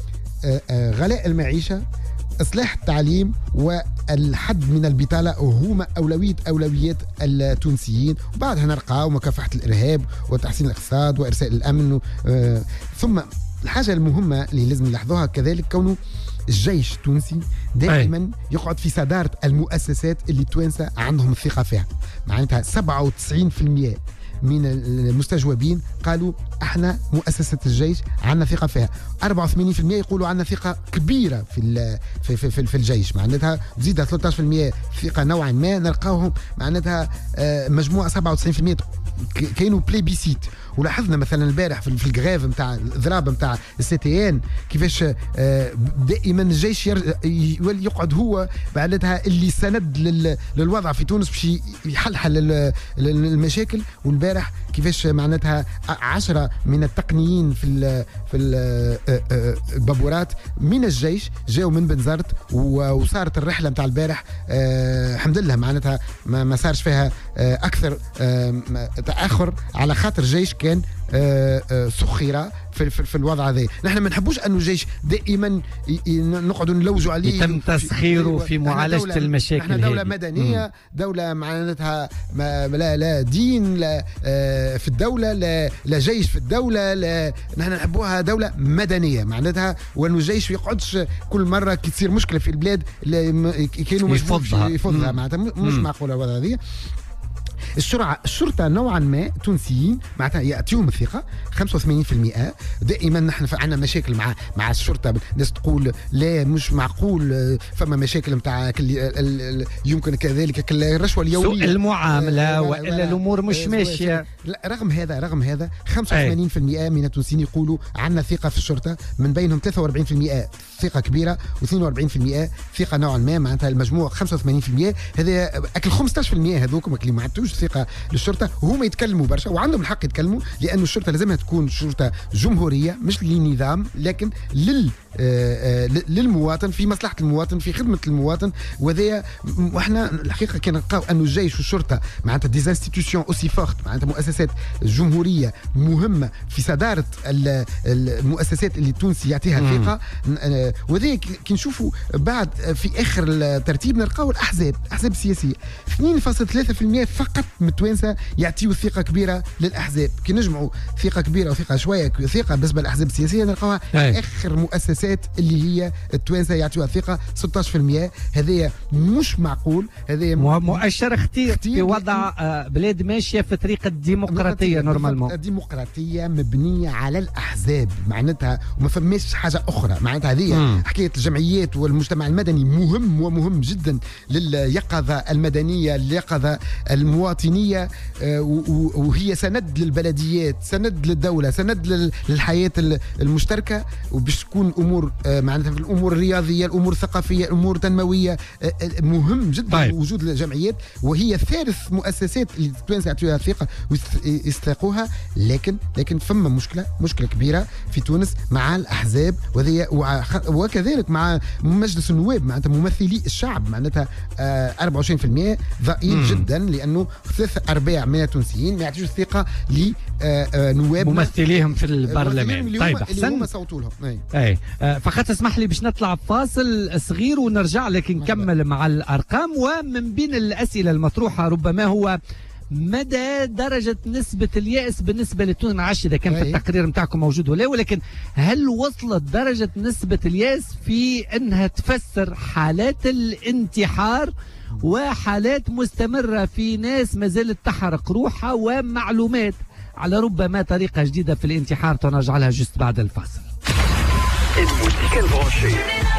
غلاء المعيشه، اصلاح التعليم والحد من البطاله هما اولويه اولويات التونسيين. وبعدها نلقاو مكافحه الارهاب وتحسين الاقتصاد وارساء الامن. ثم الحاجه المهمه اللي لازم نلاحظوها كذلك كونه الجيش التونسي دائما يقعد في صدارة المؤسسات اللي التوانسة عندهم الثقة فيها. معناتها سبعة وتسعين بالمئة من المستجوبين قالوا احنا مؤسسة الجيش عندنا ثقة فيها. أربعة وثمانين بالمئة يقولوا عندنا ثقة كبيرة في في في, في الجيش. معناتها زيدها ثلاثة عشر بالمئة ثقة نوعا ما. نلقاوهم معناتها مجموعة سبعة وتسعين بالمئة كانوا بليبيسيت. ولاحظنا مثلا البارح في الغراف نتاع الضرابه نتاع السي تي ان كيفاش دائما الجيش يولي يقعد هو بعدها اللي سند للوضع في تونس باش يحلحل المشاكل. والبارح كيفاش معناتها عشرة من التقنيين في ال في البابورات من الجيش جاوا من بنزرت، وصارت الرحله نتاع البارح الحمد لله معناتها ما صارش فيها اكثر تاخر على خاطر الجيش كان سخيره في, في, في الوضع هذا. نحن ما نحبوش انه الجيش دائما نقعدوا نلوجوا عليه، يتم تسخيره في معالجه دولة المشاكل. نحن دوله هذه. مدنيه، مم. دوله معناتها لا لا دين لا في الدوله، لا, لا جيش في الدوله، لا نحن نحبوها دوله مدنيه معناتها. وانه الجيش ما يقعدش كل مره كي تصير مشكله في البلاد كانوا يفضها يفضها معناتها مش معقوله الوضع هذه. الشرعة الشرطة نوعا ما تونسيين معناتها يأتيهم الثقة خمسة وثمانين بالمئة. دائما نحن عندنا مشاكل مع مع الشرطة، الناس تقول لا مش معقول، فما مشاكل نتاع يمكن كذلك الرشوة اليومية، سوء المعاملة وإلا الأمور مش ماشية. لا رغم هذا رغم هذا خمسة وثمانين بالمئة من التونسيين يقولوا عندنا ثقة في الشرطة، من بينهم ثلاثة وأربعين بالمئة ثقة كبيرة واثنين وأربعين بالمئة ثقة نوعا ما. معناتها المجموع خمسة وثمانين بالمئة. هذا أكل خمسة عشر بالمئة هذوك اللي ما عندوش الثقه للشرطه، وهما يتكلموا برشا وعندهم الحق يتكلموا، لأن الشرطه لازمها تكون شرطه جمهوريه مش للنظام لكن لل للمواطن، في مصلحه المواطن، في خدمه المواطن. وذا واحنا الحقيقه كي نلقاو انه الجيش والشرطه معناتها دي انستيتيوشن اوسي فورت، معناتها مؤسسات جمهوريه مهمه في صداره المؤسسات اللي التونسي يعطيها ثقه. وذا كي نشوفوا بعد في اخر الترتيب نلقاو الاحزاب، الاحزاب السياسيه اثنين فاصلة ثلاثة بالمئة فقط من التوانسه يعطيوا ثقه كبيره للاحزاب. كي نجمعوا ثقه كبيره وثقه شويه ثقه بالنسبه للاحزاب السياسيه نلقاوها اخر مؤسسات اللي هي التوانسه يعطيوها ثقه ستة عشر بالمئة. هذا مش معقول، هذا مؤشر خطير في وضع بلاد ماشيه في طريق الديمقراطيه. نورمالمون الديمقراطيه مبنيه على الاحزاب معناتها، وما فماش حاجه اخرى. معناتها هذه حكايه الجمعيات والمجتمع المدني مهم ومهم جدا لليقظه المدنيه، اليقظه المواطنيه، وهي سند للبلديات، سند للدوله، سند للحياه المشتركه، وباش تكون امور معناتها في الامور الرياضيه، الامور الثقافيه، الامور التنمويه. مهم جدا طيب. وجود الجمعيات، وهي ثالث مؤسسات اللي التوانسه يعطيوها الثقه ويستحقوها. لكن لكن فما مشكله مشكله كبيره في تونس مع الاحزاب، وكذلك مع مجلس النواب، معناتها ممثلي الشعب، معناتها أربعة وعشرين بالمئة ضئيل جدا، لانه ثلاث ارباع من التونسيين ما يعطيوش الثقه لنواب ممثليهم في البرلمان. طيب احسن اللي هم صوتوا لهم. اي, أي. فقط اسمح لي باش نطلع فاصل صغير ونرجع لك نكمل مع الارقام. ومن بين الاسئله المطروحه ربما هو مدى درجة نسبة اليأس بالنسبة لتونس. معرفش إذا كان في التقرير متاعكم موجود ولا، ولكن هل وصلت درجة نسبة اليأس في أنها تفسر حالات الانتحار وحالات مستمرة في ناس ما زالت تحرق روحها، ومعلومات على ربما طريقة جديدة في الانتحار تنرجع جست بعد الفاصل. الموسيقى البرانشي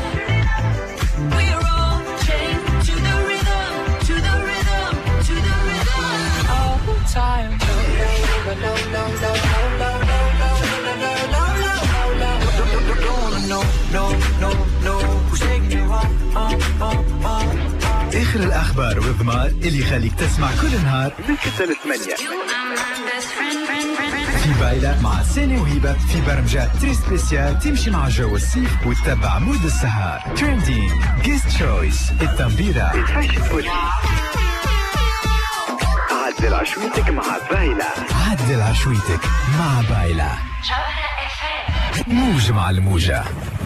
آخر الأخبار والضمار اللي يخليك تسمع كل نهار من ستة لثمانية في بايلة مع سيني وهيبة في برمجة تري سبيسيال تمشي مع جو الصيف وتتبع مود السهار. تريندينج جيست تشويس التنبيرة عدل عشويتك مع بايلة. عدل عشويتك مع بايلة. موجة مع الموجة.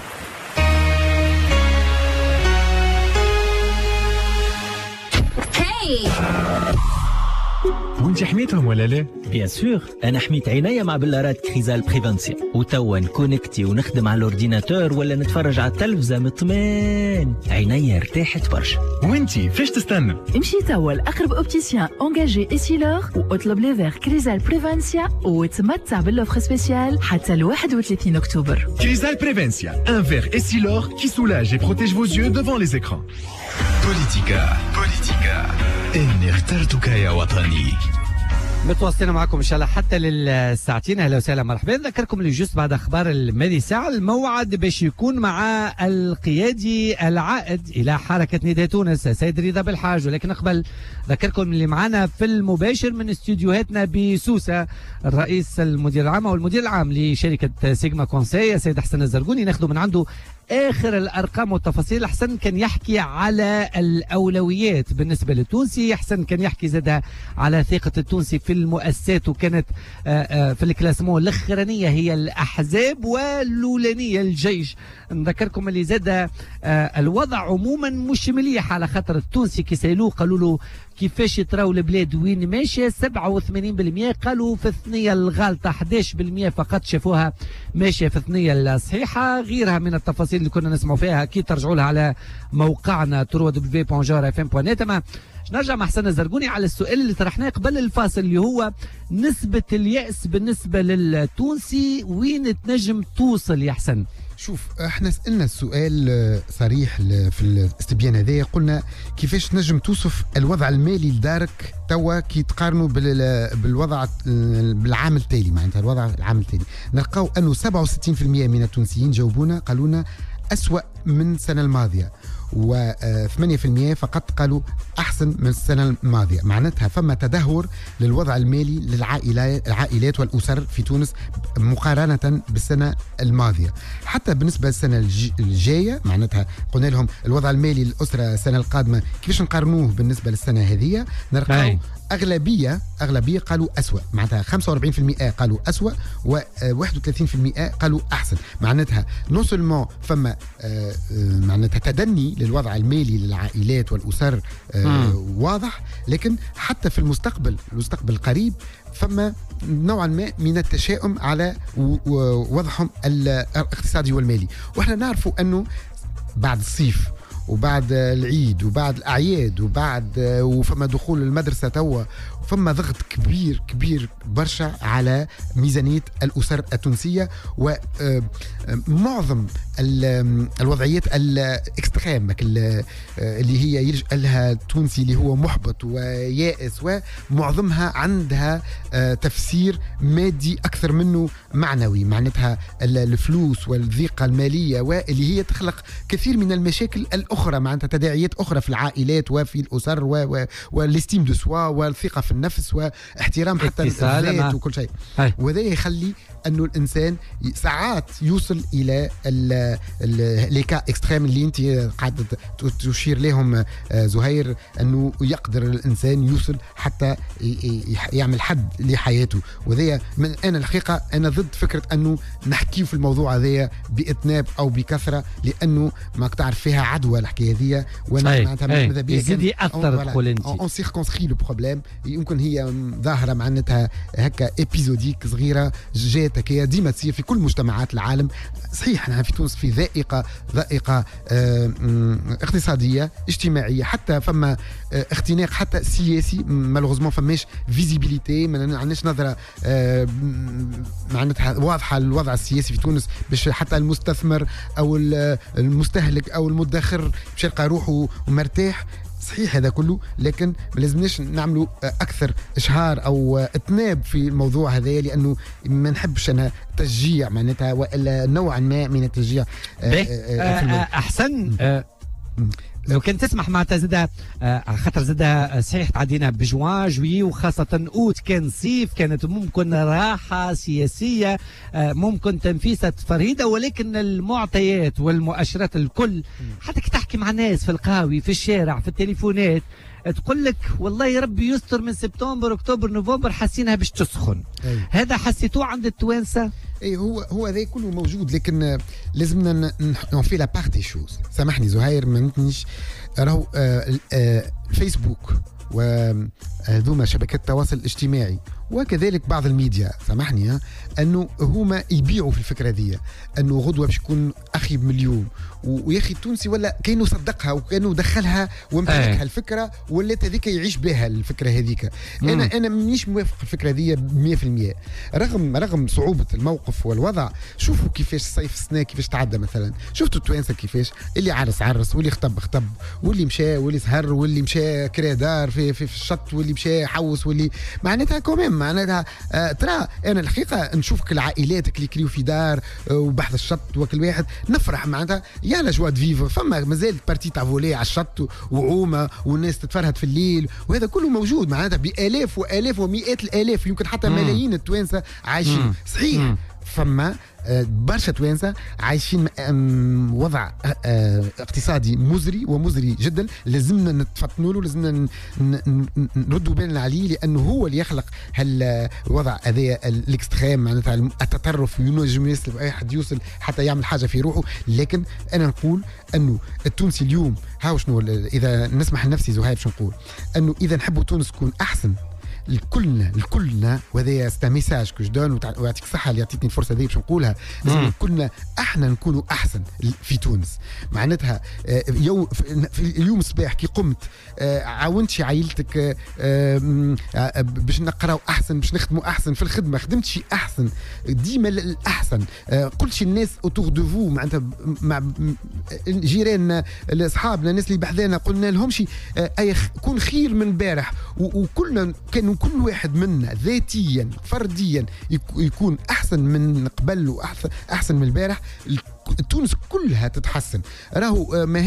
وانت حميتهم ولا لا؟ بيان سور، انا حميت عينيا مع بلارات كريزال بريفانسيا، وتوا نكونكتي ونخدم على الاورديناتور ولا نتفرج على التلفزه مطمئن، عينيا ارتاحت برشا. وانتي فاش تستنى؟ امشي توا لاقرب اوبتيسيان انجاجي اسيلور واطلب لي فيغ كريزال بريفانسيا وتمتع بالوفر سبيسيال حتى ل واحد وثلاثين أكتوبر. كريزال بريفانسيا، un verre Essilor qui soulage et protège vos yeux devant les écrans. بوليتيكا بوليتيكا إني اخترتك يا وطني. متواصلين معكم ان شاء الله حتى للساعتين. اهلا وسهلا مرحبا. نذكركم اللي جوست بعد اخبار المادي ساعه الموعد باش يكون مع القيادي العائد الى حركه نداء تونس سيد رضا بالحاج. ولكن قبل ذكركم اللي معنا في المباشر من استديوهاتنا بسوسه الرئيس المدير العام او المدير العام لشركه سيجما كونسي سيد حسن الزرقوني. ناخذ من عنده اخر الارقام والتفاصيل. حسن كان يحكي على الاولويات بالنسبه للتونسي، حسن كان يحكي زاد على ثقه التونسي في المؤسسات، وكانت في الكلاسمون الاخرانيه هي الاحزاب والاولانيه الجيش. نذكركم اللي زاد الوضع عموما مش مليح على خاطر التونسي كي سالوه قالوا له كيفاش يتراو البلاد وين ماشيه، سبعة وثمانين بالمئة قالوا في الثنيه الغالطه، أحد عشر بالمئة فقط شافوها ماشيه في الثنيه الصحيحه. غيرها من التفاصيل اللي كنا نسمعوا فيها اكيد ترجعوا لها على موقعنا دبليو دبليو دبليو دوت جوهر اف ام دوت نت. اما نرجع مع حسن الزرقوني على السؤال اللي طرحناه قبل الفاصل اللي هو نسبه اليأس بالنسبه للتونسي وين تنجم توصل يا حسن؟ شوف احنا سألنا السؤال صريح في الاستبيان هذا، قلنا كيفاش تنجم توصف الوضع المالي لدارك توا كي تقارنوا بالوضع بالعام التالي، معناتها الوضع العام التالي نلقاو انه سبعة وستين بالمئة من التونسيين جاوبونا قالوا لنا أسوأ من السنه الماضيه، وثمانية بالمئة فقط قالوا أحسن من السنة الماضية. معناتها فما تدهور للوضع المالي للعائلات العائلات والأسر في تونس مقارنة بالسنة الماضية. حتى بالنسبة للسنة الجاية معناتها قلنا لهم الوضع المالي للأسرة السنة القادمة كيفاش نقارنوه بالنسبة للسنة هذه، نلقاو أغلبية أغلبية قالوا أسوأ. معناتها خمسة وأربعين بالمئة قالوا أسوأ وواحد وثلاثين بالمئة قالوا أحسن. معناتها نون سولمون فما آه معناتها تدني للوضع المالي للعائلات والأسر آه واضح، لكن حتى في المستقبل المستقبل القريب فما نوعا ما من التشاؤم على وضعهم الاقتصادي والمالي. وإحنا نعرفوا أنه بعد الصيف وبعد العيد وبعد الأعياد وبعد وفما دخول المدرسة توا فما ضغط كبير كبير برشا على ميزانية الأسر التونسية، ومعظم الوضعيات الاكستريم اللي هي يلجأ لها التونسي اللي هو محبط ويائس ومعظمها عندها تفسير مادي أكثر منه معنوي. معناتها الفلوس والضيقة المالية واللي هي تخلق كثير من المشاكل الأخرى، معناتها تداعيات أخرى في العائلات وفي الأسر والاستيم دو سوا والثقة في النفس واحترام حتى الذات وكل شيء. وهذا يخلي أنه الإنسان ساعات يوصل إلى ليكا اكستريم اللي أنت قاعدة تشير لهم زهير، أنه يقدر الإنسان يوصل حتى يعمل حد لحياته. وذي من أنا الحقيقة أنا ضد فكرة أنه نحكي في الموضوع هذا بإتناب أو بكثرة، لأنه ما تعرف فيها عدوى الحكاية هذه. وأنا معناتها ماذا بيا يزيد يأثر تقول أنت أون سيركونسكري لو بروبليم. يمكن هي ظاهرة معناتها هكا إبيزوديك صغيرة جات هكايا ديما تصير في كل مجتمعات العالم. صحيح احنا في تونس في ذائقة ذائقة اه اقتصادية اجتماعية، حتى فما اه اختناق حتى سياسي مالوغوزمون فماش فيزيبيليتي، ما عندناش نظرة اه معناتها واضحة الوضع السياسي في تونس باش حتى المستثمر أو المستهلك أو المدخر باش يلقى روحه مرتاح. صحيح هذا كله، لكن ما لازمناش نعملوا اكثر اشهار او اتناب في الموضوع هذا، لانه ما نحبش انا تشجيع معناتها والا نوعا ما من التشجيع. احسن لو كنت تسمح معناتها زادها خاطر زادها صحيح تعدينا بجوان جوي وخاصة اوت كان صيف، كانت ممكن راحة سياسية ممكن تنفيسة فريدة، ولكن المعطيات والمؤشرات الكل حتى كي تحكي مع ناس في القهاوي في الشارع في التليفونات تقول لك والله يا ربي يستر من سبتمبر اكتوبر نوفمبر حاسينها باش تسخن. أي. هذا حسيتوه عند التوانسه؟ اي هو هو هذا كله موجود، لكن لازمنا نفي لا بار دي شوز. سامحني زهير ما نتنيش راهو الفيسبوك وهذوما شبكات التواصل الاجتماعي وكذلك بعض الميديا سامحني انه هما يبيعوا في الفكره دي انه غدوه باش يكون اخي بمليون، ويا اخي التونسي ولا كانه صدقها وكانه دخلها وامتلكها الفكره ولات هذيك يعيش بها الفكره هذيك. انا انا مانيش موافق الفكره دي مية بالمية رغم رغم صعوبه الموقف والوضع. شوفوا كيفاش الصيف السنه كيفاش تعدى مثلا، شفتوا التوانسه كيفاش اللي عرس عرس واللي خطب خطب واللي مشى واللي سهر واللي مشى كرا دار في في, في الشط واللي مشى حوس واللي معناتها كوميم معناتها آه ترى انا الحقيقه نشوفك العائلات اللي يكريو في دار آه وبحث الشط وكل واحد نفرح معناتها يا لا جوا فيفر. فما مازال بارتي تاع فولي على الشط وعومه والناس تتفرهد في الليل وهذا كله موجود معناتها بالاف والاف ومئات الالاف يمكن حتى ملايين التوانسه عايشين. صحيح مم. فما برشا توانسه عايشين وضع اقتصادي مزري ومزري جدا، لازمنا نتفطنوا له، لازمنا نردوا بالنا عليه، لانه هو اللي يخلق هالوضع هذا الاكستريم معناتها التطرف ينجم يسلب اي حد يوصل حتى يعمل حاجه في روحه. لكن انا نقول انه التونسي اليوم هاو شنو اذا نسمح لنفسي زهير باش نقول انه اذا نحبوا تونس تكون احسن الكلنا الكلنا وهذا ستا ميساج كو جدون ويعطيك الصحه اللي عطيتني الفرصه هذه باش نقولها. لازم كلنا احنا نكونوا احسن في تونس معناتها. يوم في اليوم الصباح كي قمت عاونتش عائلتك باش نقراو احسن باش نخدموا احسن في الخدمه، خدمت شيء احسن ديما الاحسن. قلت الناس اوتور دو فو معناتها مع جيراننا اصحابنا الناس اللي بحذانا قلنا لهم شيء كون خير من البارح، وكلنا كانوا كل واحد منا ذاتيا فرديا يكون احسن من قبل واحسن احسن من البارح. تونس كلها تتحسن. راهو ماهيش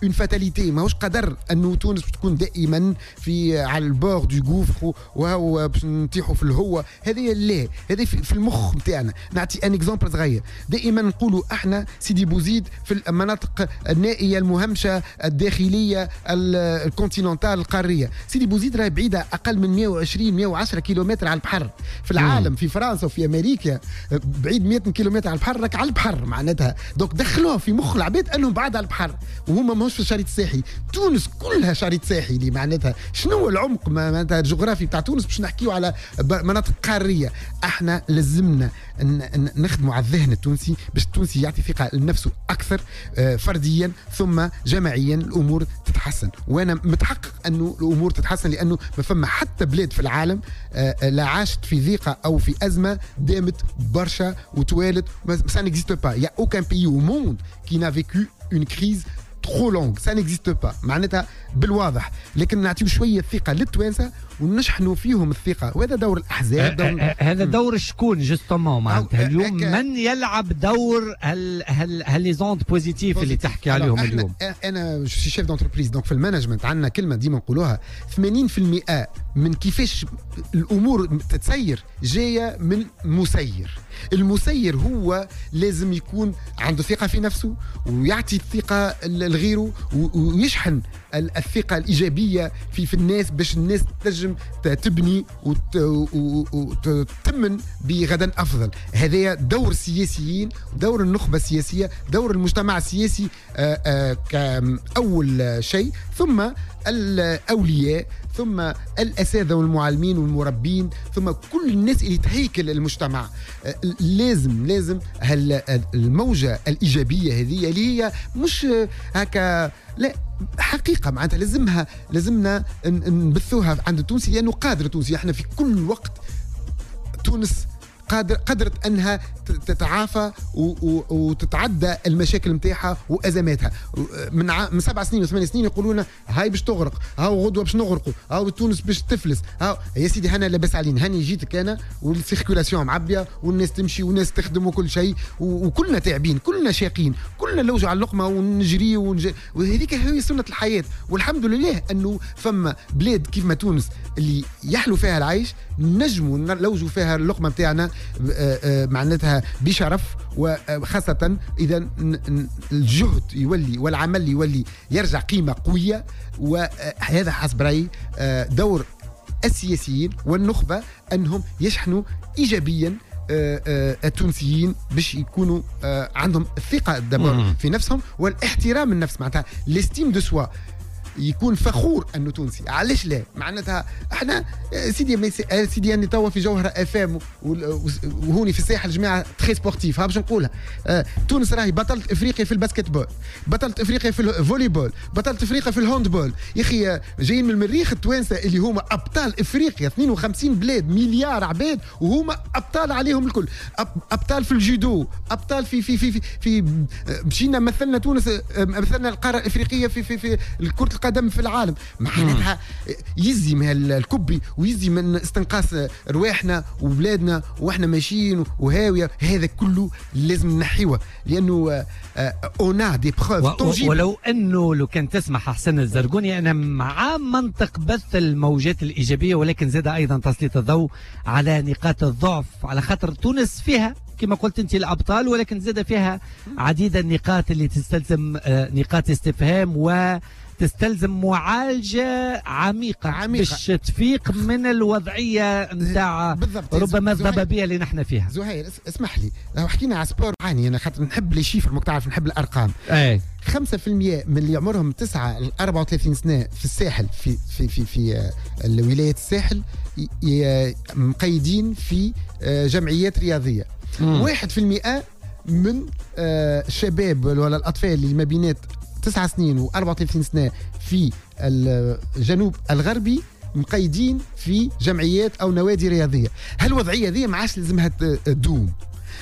اون فاتاليتي، ماهوش قدر انه تونس تكون دائما في على البور دو غوفر وهو باش نطيحوا في الهوه. هذه لا، هذه في المخ نتاعنا. نعطي ان اكزومبل صغير، دائما نقولوا احنا سيدي بوزيد في المناطق النائيه المهمشه الداخليه الكونتيننتال القاريه. سيدي بوزيد راهي بعيده اقل من مئة وعشرين مئة وعشرة كيلومتر على البحر. في العالم في فرنسا وفي امريكا بعيد مئة كيلومتر على البحر، راك على البحر معناتها. دونك دخلوها في مخ العباد انهم بعاد على البحر وهما ماهوش في الشريط الساحلي. تونس كلها شريط ساحلي معناتها. شنو العمق معناتها الجغرافي بتاع تونس باش نحكيو على مناطق قاريه؟ احنا لازمنا نخدموا على الذهن التونسي باش التونسي يعطي ثقه لنفسه اكثر فرديا ثم جماعيا الامور تتحسن. وانا متحقق انه الامور تتحسن لانه ما فما حتى بلاد في العالم لا عاشت في ضيقه او في ازمه دامت برشا وتوالت. ça n'existe pas. Il y a aucun pays au monde qui n'a vécu une crise trop longue. Ça n'existe pas. معناتها بالواضح. لكن نعطيو شويه ثقه للتوانسه ونشحنوا فيهم الثقه، وهذا دور الاحزاب. دور هذا دور شكون جوستومون معناتها اليوم؟ من يلعب دور هال هال هاللي زوند بوزيتيف اللي تحكي عليهم اليوم؟ انا شي شيف دونتربريز، دونك في المانجمنت عندنا كلمه ديما نقولوها، ثمانين بالمئة من كيفاش الامور تتسير جايه من مسير. المسير هو لازم يكون عنده ثقه في نفسه ويعطي الثقه لغيره ويشحن الثقه الايجابيه في في الناس باش الناس تنجم تبني وتتمن بغدا افضل. هذا دور السياسيين، دور النخبه السياسيه، دور المجتمع السياسي كاول شيء، ثم الاولياء، ثم الاساتذه والمعلمين والمربين، ثم كل الناس اللي تهيكل المجتمع. لازم لازم الموجه الايجابيه هذه اللي هي مش هكا، لا حقيقه معناتها لازمها لازمنا نبثوها عند التونسي، لانه قادر التونسي. احنا في كل وقت تونس قادر قدرت انها تتعافى وتتعدى المشاكل نتاعها وازماتها. من ع... من سبع سنين وثمان سنين يقولوا لنا هاي باش تغرق، هاو غدوه باش نغرقوا، هاو تونس باش تفلس، هاو يا سيدي هنا لاباس علينا، هاني جيتك انا والسيركولاسيون معبيه والناس تمشي والناس تخدم وكل شيء، وكلنا تعبين، كلنا شاقين، كلنا نلوجوا على اللقمه ونجري ونج... وهذيك هي سنه الحياه. والحمد لله انه فما بلاد كيف ما تونس اللي يحلو فيها العيش، نجموا نلوجوا فيها اللقمه نتاعنا معناتها بشرف، وخاصة إذا الجهد يولي والعمل يولي يرجع قيمة قوية. وهذا حسب رأيي دور السياسيين والنخبة أنهم يشحنوا إيجابيا التونسيين باش يكونوا عندهم الثقة دابا في نفسهم والاحترام النفس، معناتها ليستيم دو سوا، يكون فخور انه تونسي. علاش لا؟ معناتها احنا سيدي سيدي اني توا في جوهره افام وهوني في الساحل جماعه تري سبورتيف، ها باش نقولها. اه تونس راهي بطلة افريقيا في الباسكت بول، بطلة افريقيا في الفولي بول، بطلة افريقيا في الهاند بول. يا اخي جايين من المريخ التوانسه اللي هما ابطال افريقيا، اثنين وخمسين بلاد، مليار عباد وهما ابطال عليهم الكل. ابطال في الجودو، ابطال في في في في, في مشينا مثلنا تونس، مثلنا القاره الافريقيه في في في الكره القدم في العالم. معناتها يزي من الكبي ويزي من استنقاص رواحنا وبلادنا واحنا ماشيين وهاويه. هذا كله لازم نحيوه لانه اونا دي بروف طونجيبل. ولو انه لو كان تسمح حسن الزرقوني، انا مع منطق بث الموجات الايجابيه، ولكن زاد ايضا تسليط الضوء على نقاط الضعف، على خاطر تونس فيها كما قلت انت الابطال، ولكن زاد فيها عديد النقاط اللي تستلزم نقاط استفهام و تستلزم معالجة عميقة, عميقة. باش تفيق من الوضعية نتاع ربما الضبابية اللي نحن فيها. زهير اسمح لي، لو حكينا على سبور عاني انا خاطر نحب لي شيفر، ماك تعرف نحب الارقام. اي خمسة بالمئة من اللي عمرهم تسعة ل أربعة وثلاثين سنة في الساحل، في في في في الولايات الساحل مقيدين في جمعيات رياضية. واحد في المئة من الشباب ولا الأطفال اللي ما بينات تسع سنين و أربعة وثلاثين سنة في الجنوب الغربي مقيدين في جمعيات أو نوادي رياضية. هالوضعية ذي ما عادش لازمها تدوم.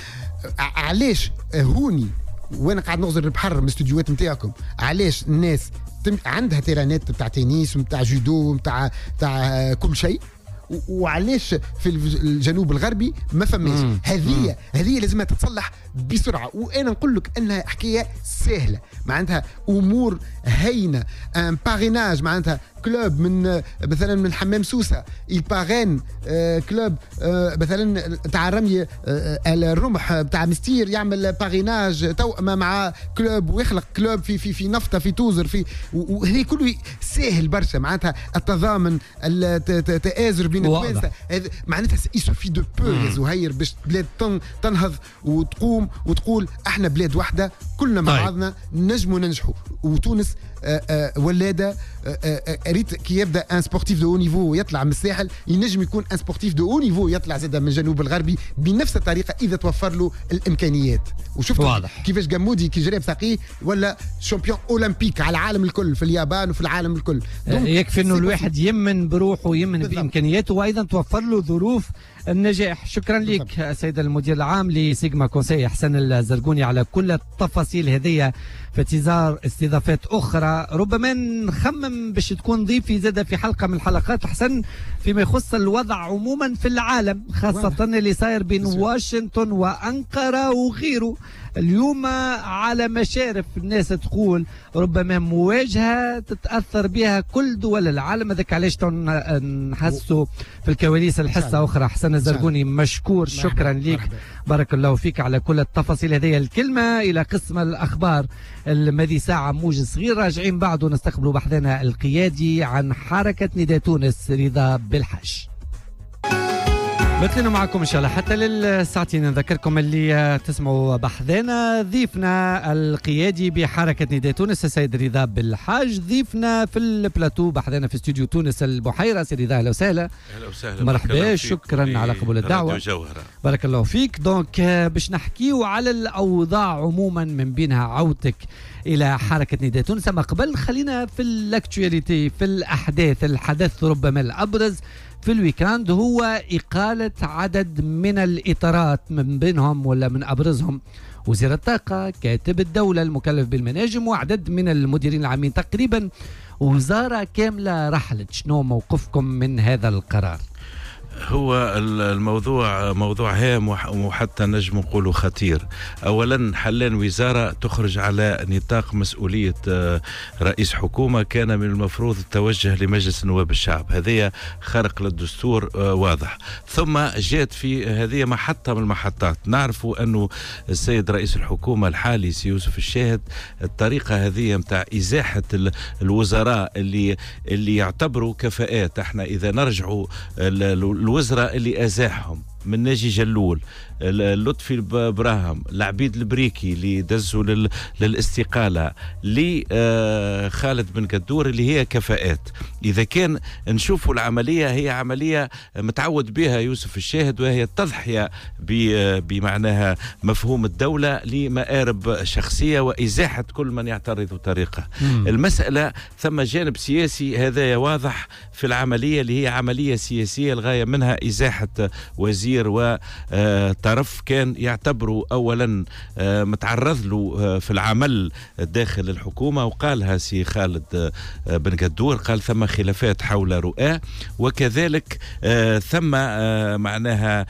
علاش هوني وانا قاعد نغزر البحر من الاستوديوهات نتاعكم، علاش الناس عندها تيرانات بتاع تنس ومتاع جودو ومتاع تاع كل شيء، وعلاش في الجنوب الغربي ما فماش. هذه هذه لازم تتصلح بسرعه. وانا نقول لك انها حكايه سهله معناتها امور هينه. ان باريناج معناتها كلوب من مثلا من حمام سوسه يبارين آه كلوب آه مثلا تاع رمي آه الرمح تاع مستير يعمل باريناج توأمه مع كلوب ويخلق كلوب في في في نفطه في توزر في. وهذه كله سهل برشا معناتها التضامن التآزر بين التوانسه معناتها يسوفي دو بو يا زهير باش بلاد تنهض وتقوم وتقول احنا بلاد واحده كلنا مع بعضنا نجموا ننجحوا. وتونس آآ آآ ولاده ريت كي يبدا ان سبورتيف دو او نيفو يطلع من الساحل ينجم يكون ان سبورتيف دو او نيفو يطلع زاد من الجنوب الغربي بنفس الطريقه اذا توفر له الامكانيات. وشفت كيفاش جمودي كي جرب ساقيه ولا شامبيون اولمبيك على العالم الكل في اليابان وفي العالم الكل. يكفي انه الواحد يمن بروحه ويمن بامكانياته وايضا توفر له ظروف النجاح. شكرا لك السيد المدير العام لسيجما كونسي حسن الزرقوني على كل التفاصيل هذه في انتظار استضافات اخرى. ربما نخمم باش تكون ضيفي زاد في حلقه من الحلقات حسن فيما يخص الوضع عموما في العالم خاصه اللي صاير بين واشنطن وانقره وغيره. اليوم على مشارف الناس تقول ربما مواجهه تتاثر بها كل دول العالم. هذاك علاش نحسوا في الكواليس الحصه اخرى. حسن الزرقوني مشكور شكرا لك بارك الله فيك على كل التفاصيل هذه. الكلمه الى قسم الاخبار الماضي ساعه موجز صغير راجعين بعده نستقبلوا بحثنا القيادي عن حركه نداء تونس رضا بالحج. مثلنا معكم ان شاء الله حتى للساعتين. نذكركم اللي تسمعوا بحثنا ضيفنا القيادي بحركه نداء تونس السيد رضا بالحاج. ضيفنا في البلاتو بحثنا في استوديو تونس البحيره. سيد رضا اهلا وسهلا. اهلا وسهلا مرحبا شكرا على قبول الدعوه. بارك الله فيك. دونك باش نحكيو على الاوضاع عموما من بينها عودتك الى حركه نداء تونس. اما قبل خلينا في الاكتواليتي في الاحداث. الحدث ربما الابرز في الويكاند هو إقالة عدد من الإطارات من بينهم ولا من أبرزهم وزير الطاقة كاتب الدولة المكلف بالمناجم وعدد من المديرين العامين. تقريبا وزارة كاملة رحلت. شنو موقفكم من هذا القرار؟ هو الموضوع موضوع هام وحتى نجم نقولوا خطير. اولا حلان وزاره تخرج على نطاق مسؤوليه رئيس حكومه كان من المفروض التوجه لمجلس نواب الشعب. هذه خرق للدستور واضح. ثم جاءت في هذه محطه من المحطات. نعرفوا انه السيد رئيس الحكومه الحالي سي يوسف الشاهد الطريقه هذه نتاع ازاحه الوزراء اللي اللي يعتبروا كفاءات. احنا اذا نرجعوا الوزراء اللي ازاحهم من ناجي جلول لطفي براهم العبيد البريكي اللي دزوا لل... للاستقالة لخالد بن قدور اللي هي كفاءات. إذا كان نشوفوا العملية هي عملية متعود بها يوسف الشاهد وهي التضحية ب... بمعناها مفهوم الدولة لمآرب شخصية وإزاحة كل من يعترض طريقة. مم. المسألة ثم جانب سياسي هذا واضح في العملية اللي هي عملية سياسية الغاية منها إزاحة وزير وطرف كان يعتبروا أولا متعرض له في العمل داخل الحكومة. وقالها سي خالد بن قدور قال ثم خلافات حول رؤاه وكذلك ثم معناها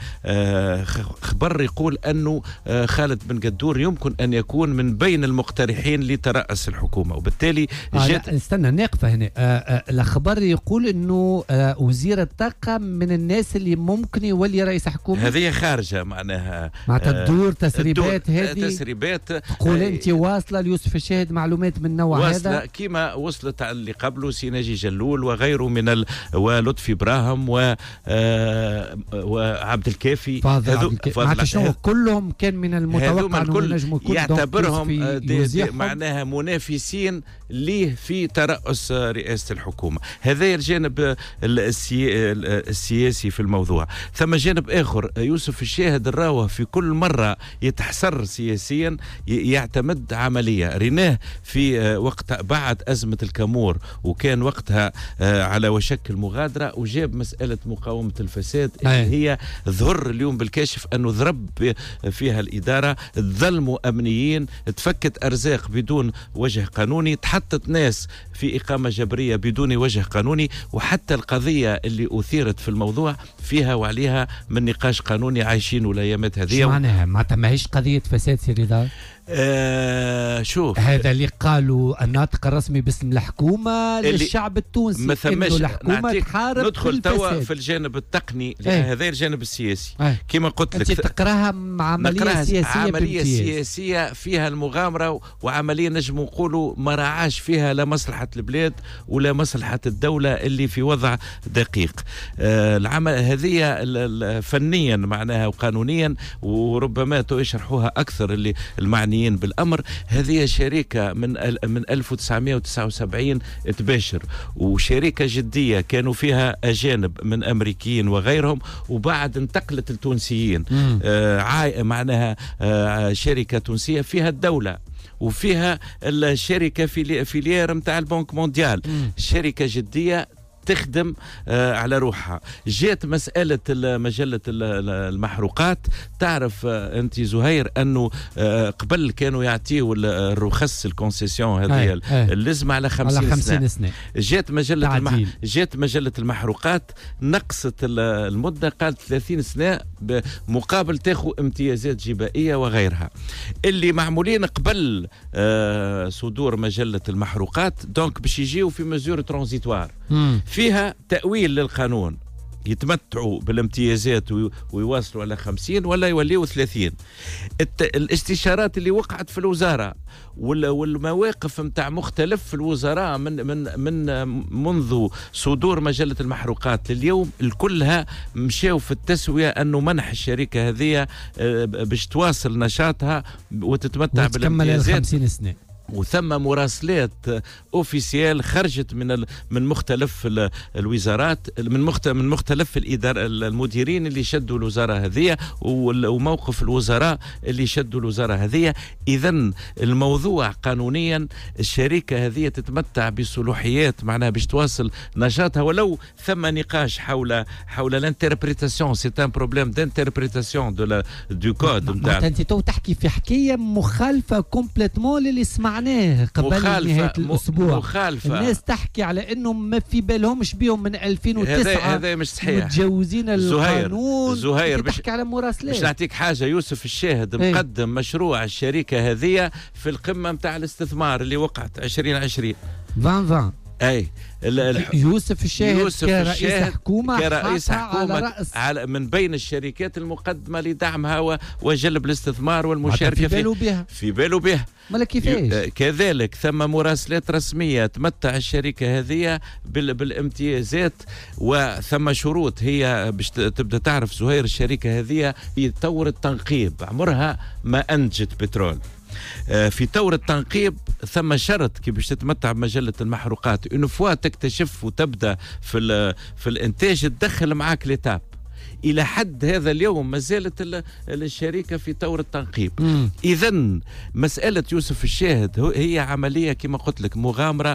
خبر يقول أنه خالد بن قدور يمكن أن يكون من بين المقترحين لترأس الحكومة. وبالتالي آه جات استنى ناقفة هنا. آه آه الخبر يقول أنه آه وزير الطاقة من الناس اللي ممكن يولي رئيس حكومة. هذه خارجة معناها معناتها تدور تسريبات هذه تسريبات تقول انت واصله ليوسف الشاهد معلومات من النوع هذا واصله كما وصلت اللي قبله سي ناجي جلول وغيره من ال... ولطفي براهم و آ... وعبد الكافي. هذو معناتها شنو كلهم كان من المتوقع انه ينجموا يكونوا يعتبرهم دي دي معناها منافسين ليه في ترأس رئاسة الحكومة. هذا الجانب السي... السياسي في الموضوع. ثم جانب اخر يوسف الشاهد الراوه في كل مره يتحسر سياسيا يعتمد عمليه. ريناه في وقت بعد ازمه الكامور وكان وقتها على وشك المغادره وجاب مساله مقاومه الفساد اللي هي ظهر اليوم بالكاشف انه ضرب فيها الاداره، تظلموا امنيين، تفكت ارزاق بدون وجه قانوني، تحطت ناس في اقامه جبريه بدون وجه قانوني، وحتى القضيه اللي اثيرت في الموضوع فيها وعليها من نقاش قانوني عايشين الايامات هذه. شو معناها؟ معناتها ماهيش قضيه فساد سيري دار؟ آه شوف هذا اللي قالوا الناطق الرسمي باسم الحكومه للشعب التونسي ما ثماش. الحكومه تحارب ندخل توا في الجانب التقني ايه؟ هذا الجانب السياسي ايه؟ كما قلت لك انت تقراها عمليه سياسيه عمليه سياسيه فيها المغامره وعمليه نجم نقولوا ما راعاش فيها لا مصلحه البلاد ولا مصلحه الدوله اللي في وضع دقيق. آه العمل هذه فنيا معناها وقانونيا وربما يشرحوها اكثر اللي المعني بالامر. هذه شركه من من ألف وتسعمائة وتسعة وسبعين تباشر وشركه جديه كانوا فيها اجانب من امريكيين وغيرهم، وبعد انتقلت التونسيين. آه معناها آه شركه تونسيه فيها الدوله وفيها الشركه في فيليير نتاع البنك مونديال، شركه جديه تخدم آه على روحها. جات مسألة مجلة المحروقات، تعرف آه أنت زهير أنه آه قبل كانوا يعطيوا الرخص الكونسيسيون هذه اللزمة على خمسين سنة. جات مجلة المح... جات مجلة المحروقات نقصت المدة، قالت ثلاثين سنة مقابل تاخذ امتيازات جبائية وغيرها اللي معمولين قبل آه صدور مجلة المحروقات. دونك باش يجيوا في مزور ترانزيتوار فيها تأويل للقانون، يتمتعوا بالامتيازات ويواصلوا على خمسين ولا يوليوا ثلاثين. الاستشارات اللي وقعت في الوزارة والمواقف متاع مختلف الوزراء من من من منذ صدور مجلة المحروقات لليوم الكلها مشاو في التسوية أنه منح الشركة هذه باش تواصل نشاطها وتتمتع بالامتيازات خمسين سنة. وثم مراسلات اوفيسيال خرجت من من مختلف الوزارات من مختلف من مختلف الاداره المديرين اللي شدوا الوزاره هذه وموقف الوزراء اللي شدوا الوزاره هذه. اذا الموضوع قانونيا الشركه هذه تتمتع بصلاحيات معناها باش تواصل نشاطها، ولو ثم نقاش حول حول الانتربريتاسيون. سي ان بروبليم دانتربريتاسيون دو دو كود نتاع. انت تو تحكي في حكايه مخالفه كومبليتمون للي سمعناه قبل نهاية الأسبوع. مخالفة. الناس تحكي على أنه ما في بالهمش بيهم من ألفين وتسعة هذا مش صحيح، متجاوزين القانون. زهير تحكي على مراسلات. مش نعطيك حاجة. يوسف الشاهد ايه؟ مقدم مشروع الشركة هذه في القمة متاع الاستثمار اللي وقعت عشرين عشرين عشرين اي يوسف الشاهد يوسف كرئيس الشاهد حكومة كرئيس حكومة على, رأس على من بين الشركات المقدمة لدعمها وجلب الاستثمار والمشاركة في باله بها في باله بها مالا كيفاش. كذلك ثم مراسلات رسمية تمتع الشركة هذه بالامتيازات وثم شروط. هي باش تبدا تعرف زهير الشركة هذه في طور التنقيب، عمرها ما أنتجت بترول. في طور التنقيب ثم شرط كي باش تتمتع بمجلة المحروقات انه فوا تكتشف وتبدا في في الانتاج تدخل معاك ليتاب. إلى حد هذا اليوم ما زالت الشركة في طور التنقيب. إذا مسألة يوسف الشاهد هي عملية كما قلت لك مغامرة.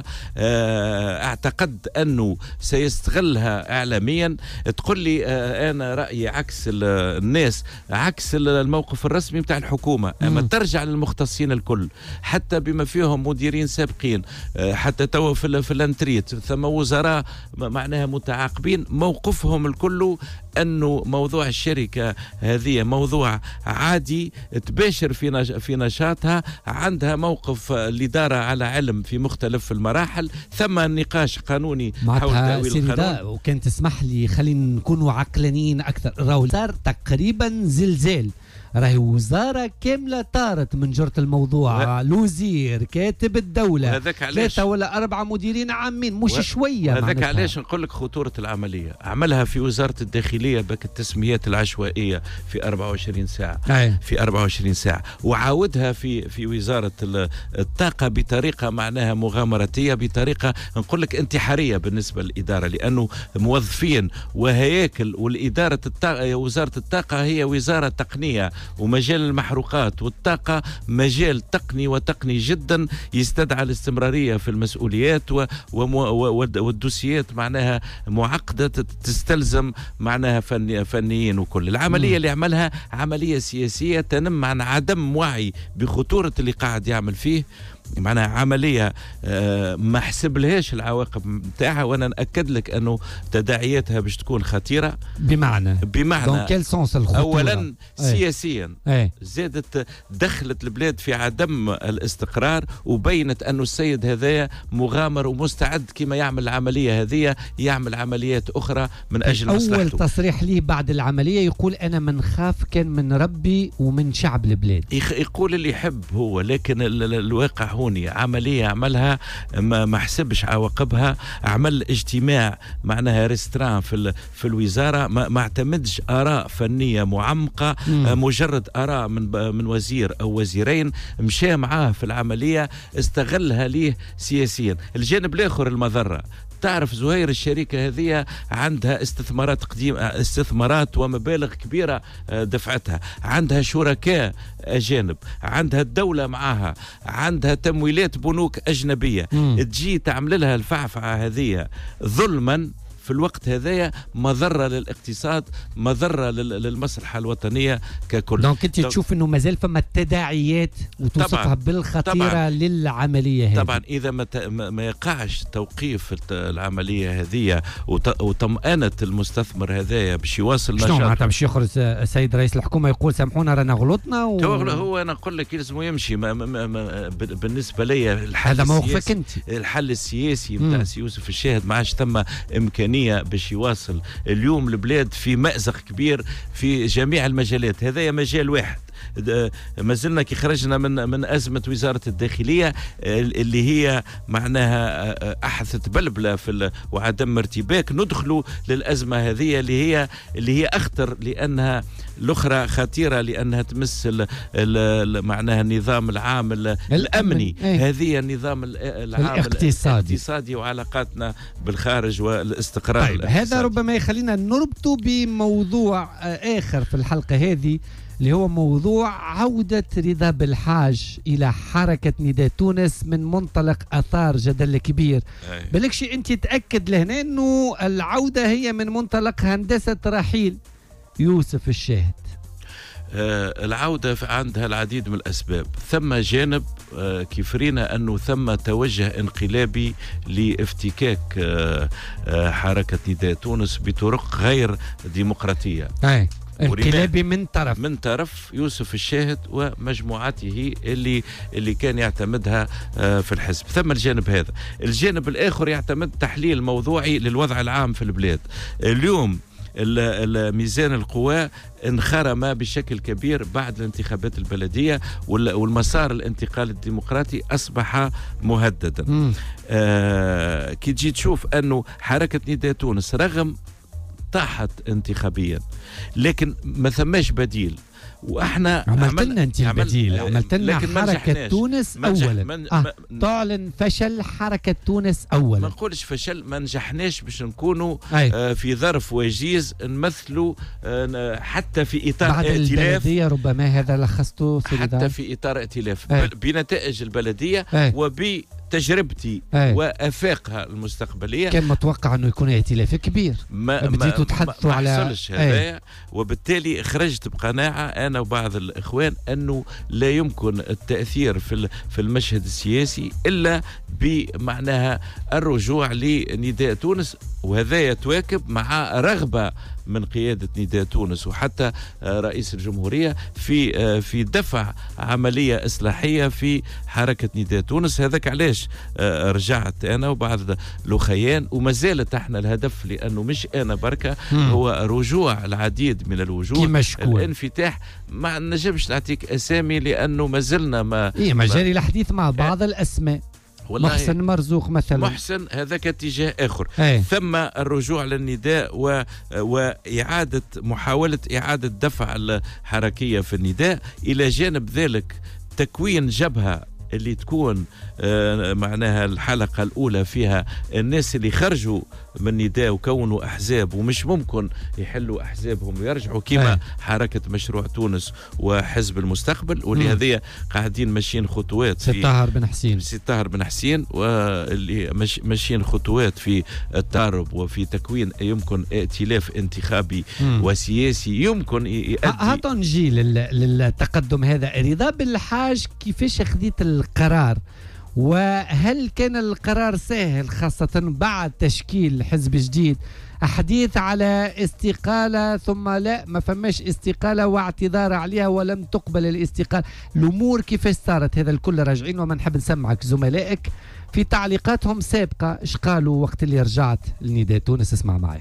أعتقد أنه سيستغلها إعلاميا. تقول لي أنا رأيي عكس الناس، عكس الموقف الرسمي بتاع الحكومة. أما ترجع للمختصين الكل حتى بما فيهم مديرين سابقين حتى توا في الانتريت ثم وزراء معناها متعاقبين، موقفهم الكل أنه موضوع الشركة هذه موضوع عادي تباشر في في نشاطها، عندها موقف الإدارة على علم في مختلف المراحل، ثم نقاش قانوني حول تأويل القانون. وكان تسمح لي خلينا نكونوا عقلانيين أكثر. راهو صار تقريبا زلزال، راهي وزارة كاملة طارت من جرة الموضوع. الوزير كاتب الدولة ثلاثة ولا أربعة مديرين عامين مش و... شوية. هذاك علاش نقول لك خطورة العملية. عملها في وزارة الداخلية الداخليه بك التسميات العشوائيه في أربعة وعشرين ساعه أي. في أربعة وعشرين ساعه، وعاودها في في وزاره الطاقه بطريقه معناها مغامراتيه، بطريقه نقول لك انتحاريه بالنسبه للاداره، لانه موظفين وهياكل والاداره الطاقه وزاره الطاقه هي وزاره تقنيه، ومجال المحروقات والطاقه مجال تقني وتقني جدا يستدعى الاستمراريه في المسؤوليات و والدوسيات معناها معقده تستلزم معناها فني فنيين وكل. العمليه م. اللي عملها عمليه سياسيه تنم عن عدم وعي بخطوره اللي قاعد يعمل فيه، معناها عملية آه ما حسب لهاش العواقب نتاعها، وانا نأكد لك انه تداعياتها باش تكون خطيرة. بمعنى بمعنى اولا أي. سياسيا أي. زادت دخلت البلاد في عدم الاستقرار، وبينت انه السيد هذايا مغامر ومستعد كما يعمل العملية هذه يعمل عمليات اخرى من اجل مصلحته. اول تصريح ليه بعد العملية يقول انا من خاف كان من ربي ومن شعب البلاد. يقول اللي يحب هو، لكن الواقع هوني عملية عملها ما, ما حسبش عواقبها، عمل اجتماع معناها ريستران في في الوزارة، ما, ما اعتمدش آراء فنية معمقة، مم. مجرد آراء من من وزير أو وزيرين مشى معاه في العملية، استغلها ليه سياسيا. الجانب الآخر المضرة، تعرف زهير الشركة هذه عندها استثمارات قديمة، استثمارات ومبالغ كبيرة دفعتها، عندها شركاء أجانب، عندها الدولة معها، عندها تمويلات بنوك أجنبية. م. تجي تعمل لها الفعفعة هذه ظلما في الوقت هذايا مضرة للاقتصاد، مضرة للمصلحة الوطنية ككل. دونك انت تشوف انه مازال فما تداعيات وتوصفها بالخطيرة طبعًا للعملية هذه. طبعا اذا ما ما يقعش توقيف العملية هذه وطمأنة المستثمر هذايا باش يواصل نشاطه. شنو معناتها باش يخرج السيد رئيس الحكومة يقول سامحونا رانا غلطنا و... هو انا نقول لك يلزم يمشي. ما ما ما بالنسبة لي الحل هذا موقفك انت. الحل السياسي نتاع سي يوسف الشاهد ما عادش ثم امكانية باش يواصل. اليوم البلاد في مأزق كبير في جميع المجالات، هذا مجال واحد ما زلنا كي خرجنا من من أزمة وزارة الداخلية اللي هي معناها أحدثت بلبلة في وعدم ارتباك، ندخلوا للأزمة هذه اللي هي اللي هي أخطر، لأنها الأخرى خطيرة لأنها تمس ال ال معناها النظام العام الأمني، ايه؟ هذه النظام العام الاقتصادي. الاقتصادي وعلاقاتنا بالخارج والاستقرار. طيب هذا ربما يخلينا نربطه بموضوع آخر في الحلقة هذه اللي هو موضوع عودة رضا بالحاج إلى حركة نداء تونس من منطلق أثار جدل كبير. بلكش أنت تأكد لهنا أنه العودة هي من منطلق هندسة رحيل يوسف الشاهد. آه العودة عندها العديد من الأسباب. ثم جانب آه كيف رينا أنه ثم توجه انقلابي لافتكاك آه آه حركة نداء تونس بطرق غير ديمقراطية. أي. انقلابي من طرف من طرف يوسف الشاهد ومجموعته اللي اللي كان يعتمدها في الحزب. ثم الجانب هذا. الجانب الآخر يعتمد تحليل موضوعي للوضع العام في البلاد. اليوم الميزان القوى انخرم بشكل كبير بعد الانتخابات البلدية، والمسار الانتقال الديمقراطي أصبح مهددا. آه كي تجي تشوف أنه حركة نداء تونس رغم طاحت انتخابيا لكن ما ثماش بديل، واحنا عملت لنا انت البديل، عملت لنا حركة تونس اولا. من آه. تعلن فشل حركة تونس اولا. ما نقولش فشل، ما نجحناش باش نكونوا آه في ظرف وجيز نمثلوا آه حتى في اطار بعد ائتلاف. البلدية ربما هذا لخصته حتى في اطار ائتلاف آه. بنتائج البلدية آه. وب تجربتي أي. وافاقها المستقبليه. كان متوقع انه يكون ائتلاف كبير، ما بديتوا تحدثوا على هذا، وبالتالي خرجت بقناعه انا وبعض الاخوان انه لا يمكن التاثير في في المشهد السياسي الا بمعناها الرجوع لنداء تونس، وهذا يتواكب مع رغبه من قيادة نداء تونس وحتى رئيس الجمهورية في في دفع عملية إصلاحية في حركة نداء تونس. هذاك علاش رجعت أنا وبعض الأخيان، وما زالت احنا الهدف، لأنه مش أنا بركة، هو رجوع العديد من الوجوه، الانفتاح. ما نجمش نعطيك أسامي لأنه ما زلنا ما إيه مجاري الحديث مع بعض الأسماء. محسن مرزوق مثلا. محسن هذاك اتجاه آخر. أي. ثم الرجوع للنداء و... وإعادة محاولة إعادة دفع الحركية في النداء، إلى جانب ذلك تكوين جبهة اللي تكون آه معناها الحلقة الأولى فيها الناس اللي خرجوا من نداء وكونوا أحزاب ومش ممكن يحلوا أحزابهم ويرجعوا كما أي. حركة مشروع تونس وحزب المستقبل، واللي هذه قاعدين ماشيين خطوات في طاهر بن حسين سي طاهر بن حسين واللي ماشيين خطوات في التعرب وفي تكوين يمكن ائتلاف انتخابي مم. وسياسي يمكن يؤدي. هاتوا نجي للتقدم هذا. رضا بالحاج كيفاش خذيت القرار، وهل كان القرار سهل خاصة بعد تشكيل حزب جديد؟ حديث على استقالة ثم لا ما فماش استقالة واعتذار عليها ولم تقبل الاستقالة، الأمور كيفاش صارت؟ هذا الكل راجعين وما نحب نسمعك زملائك في تعليقاتهم سابقة ايش قالوا وقت اللي رجعت لنداء تونس. اسمع معايا.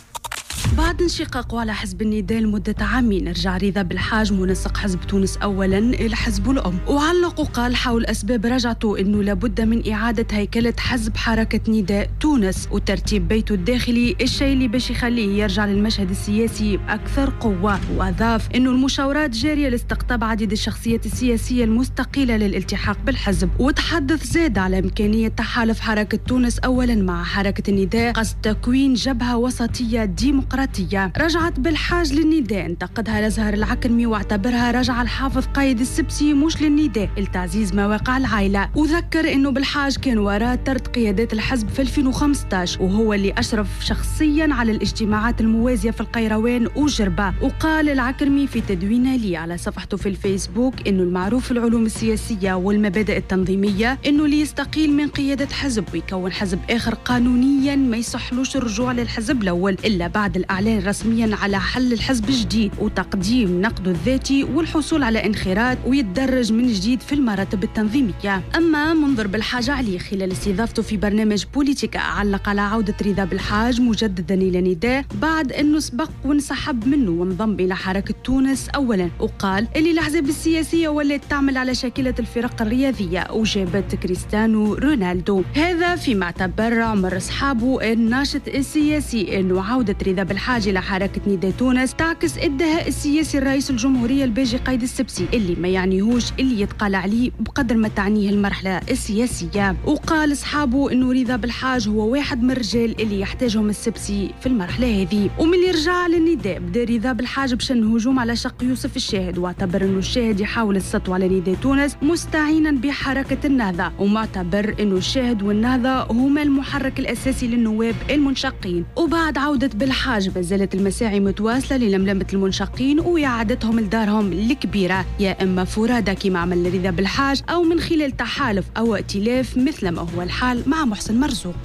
بعد انشقاقه على حزب النداء لمدة عامين، رجع رضا بالحاج منسق حزب تونس أولا إلى حزب الأم، وعلق وقال حول أسباب رجعته أنه لابد من إعادة هيكلة حزب حركة نداء تونس وترتيب بيته الداخلي، الشيء اللي باش يخليه يرجع للمشهد السياسي بأكثر قوة. وأضاف أنه المشاورات جارية لاستقطاب عديد الشخصيات السياسية المستقلة للالتحاق بالحزب، وتحدث زاد على إمكانية تحالف حركة تونس أولا مع حركة النداء قصد تكوين جبهة وسطية ديمقراطية. رجعت بالحاج للنداء انتقدها الأزهر العكرمي واعتبرها رجع الحافظ قايد السبسي مش للنداء لتعزيز مواقع العائلة، وذكر انه بالحاج كان وراء طرد قيادات الحزب في ألفين وخمسة عشر وهو اللي أشرف شخصيا على الاجتماعات الموازية في القيروان وجربة. وقال العكرمي في تدوينه لي على صفحته في الفيسبوك انه المعروف في العلوم السياسية والمبادئ التنظيمية انه اللي يستقيل من قيادة حزب ويكون حزب آخر قانونيا ما يصحلوش الرجوع للحزب الأول إلا بعد الإعلان رسميا على حل الحزب الجديد وتقديم نقده الذاتي والحصول على انخراط ويتدرج من جديد في المراتب التنظيمية. أما منظر بالحاج علي خلال استضافته في برنامج بوليتيكا علق على عودة رضا بالحاج مجددا إلى نداء بعد أنه سبق وانسحب منه وانضم إلى حركة تونس أولا، وقال اللي الأحزاب السياسية ولات تعمل على شاكلة الفرق الرياضية وجابت كريستيانو رونالدو. هذا فيما اعتبر عمر أصحابه الناشط السياسي أنه عودة رضا بالحاج إلى حركة نداء تونس تعكس الدهاء السياسي الرئيس الجمهورية الباجي قايد السبسي اللي ما يعنيهوش اللي يتقال عليه بقدر ما تعنيه المرحلة السياسية. وقال أصحابه أنه رضا بالحاج هو واحد من الرجال اللي يحتاجهم السبسي في المرحلة هذه. ومن اللي رجع للنداء بدا رضا بالحاج بشن هجوم على شق يوسف الشاهد، واعتبر أنه الشاهد يحاول السطو على نداء تونس مستعينا بحركة النهضة، ومعتبر أنه الشاهد والنهضة هما المحرك الأساسي للنواب المنشقين. وبعد عودة بالحاج ما زالت المساعي متواصلة للملمة المنشقين وإعادتهم لدارهم الكبيرة، يا إما فرادى كما عمل رضا بالحاج أو من خلال تحالف أو ائتلاف مثل ما هو الحال مع محسن مرزوق.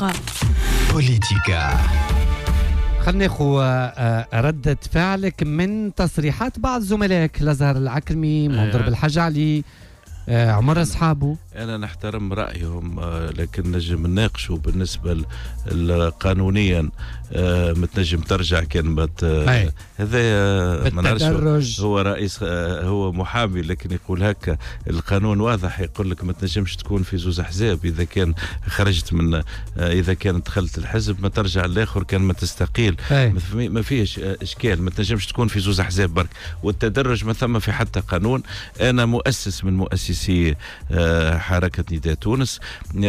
بوليتيكا. خلنا ناخذ ردة فعلك من تصريحات بعض زملائك الأزهر العكرمي، منظر بالحاج علي، عمر أصحابه. أنا نحترم رأيهم لكن نجم نناقشوا بالنسبة قانونيا ما تنجم ترجع كلمة هذا ما نعرفش. هو رئيس هو محامي لكن يقول هكا القانون واضح يقول لك ما تنجمش تكون في زوز أحزاب. إذا كان خرجت من إذا كان دخلت الحزب ما ترجع الآخر كان ما تستقيل ما فيش إشكال. ما تنجمش تكون في زوز أحزاب برك. والتدرج ما ثم في حتى قانون. أنا مؤسس من مؤسسي حركة نداء تونس.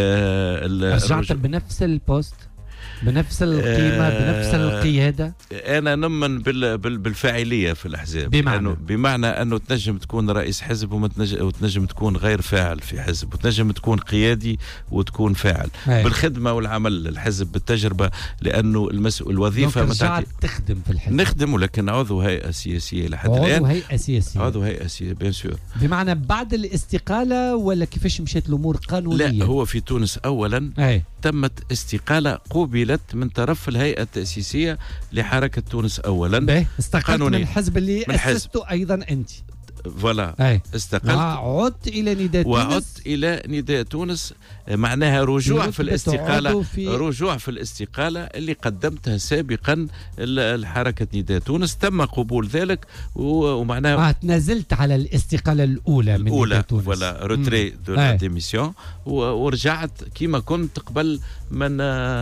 رجعت بنفس البوست بنفس القيمة آه بنفس القيادة. أنا نؤمن بالفاعلية في الأحزاب، بمعنى بمعنى أنه تنجم تكون رئيس حزب وتنجم تكون غير فاعل في حزب، وتنجم تكون قيادي وتكون فاعل هي. بالخدمة والعمل للحزب بالتجربة، لأنه المسؤول الوظيفة رجعت تخدم في الحزب. نخدم ولكن عضو هيئة سياسية لحد الآن. عضو هيئة سياسية عضو هيئة سياسية بيان سور. بمعنى بعد الاستقالة ولا كيفاش مشيت الأمور قانونيا؟ لا هو في تونس أولا هي. تمت استقالة قوبلت من طرف الهيئة التأسيسية لحركة تونس أولا. استقلت من الحزب اللي أسسته أيضا أنت. فوالا استقلت وعدت الى نداء تونس وعدت الى نداء تونس معناها رجوع في الاستقاله في رجوع في الاستقاله اللي قدمتها سابقا الحركه نداء تونس تم قبول ذلك ومعناها آه تنازلت على الاستقاله الاولى من الاولى فوالا روتري دو لا ديميسيون ورجعت كيما كنت قبل من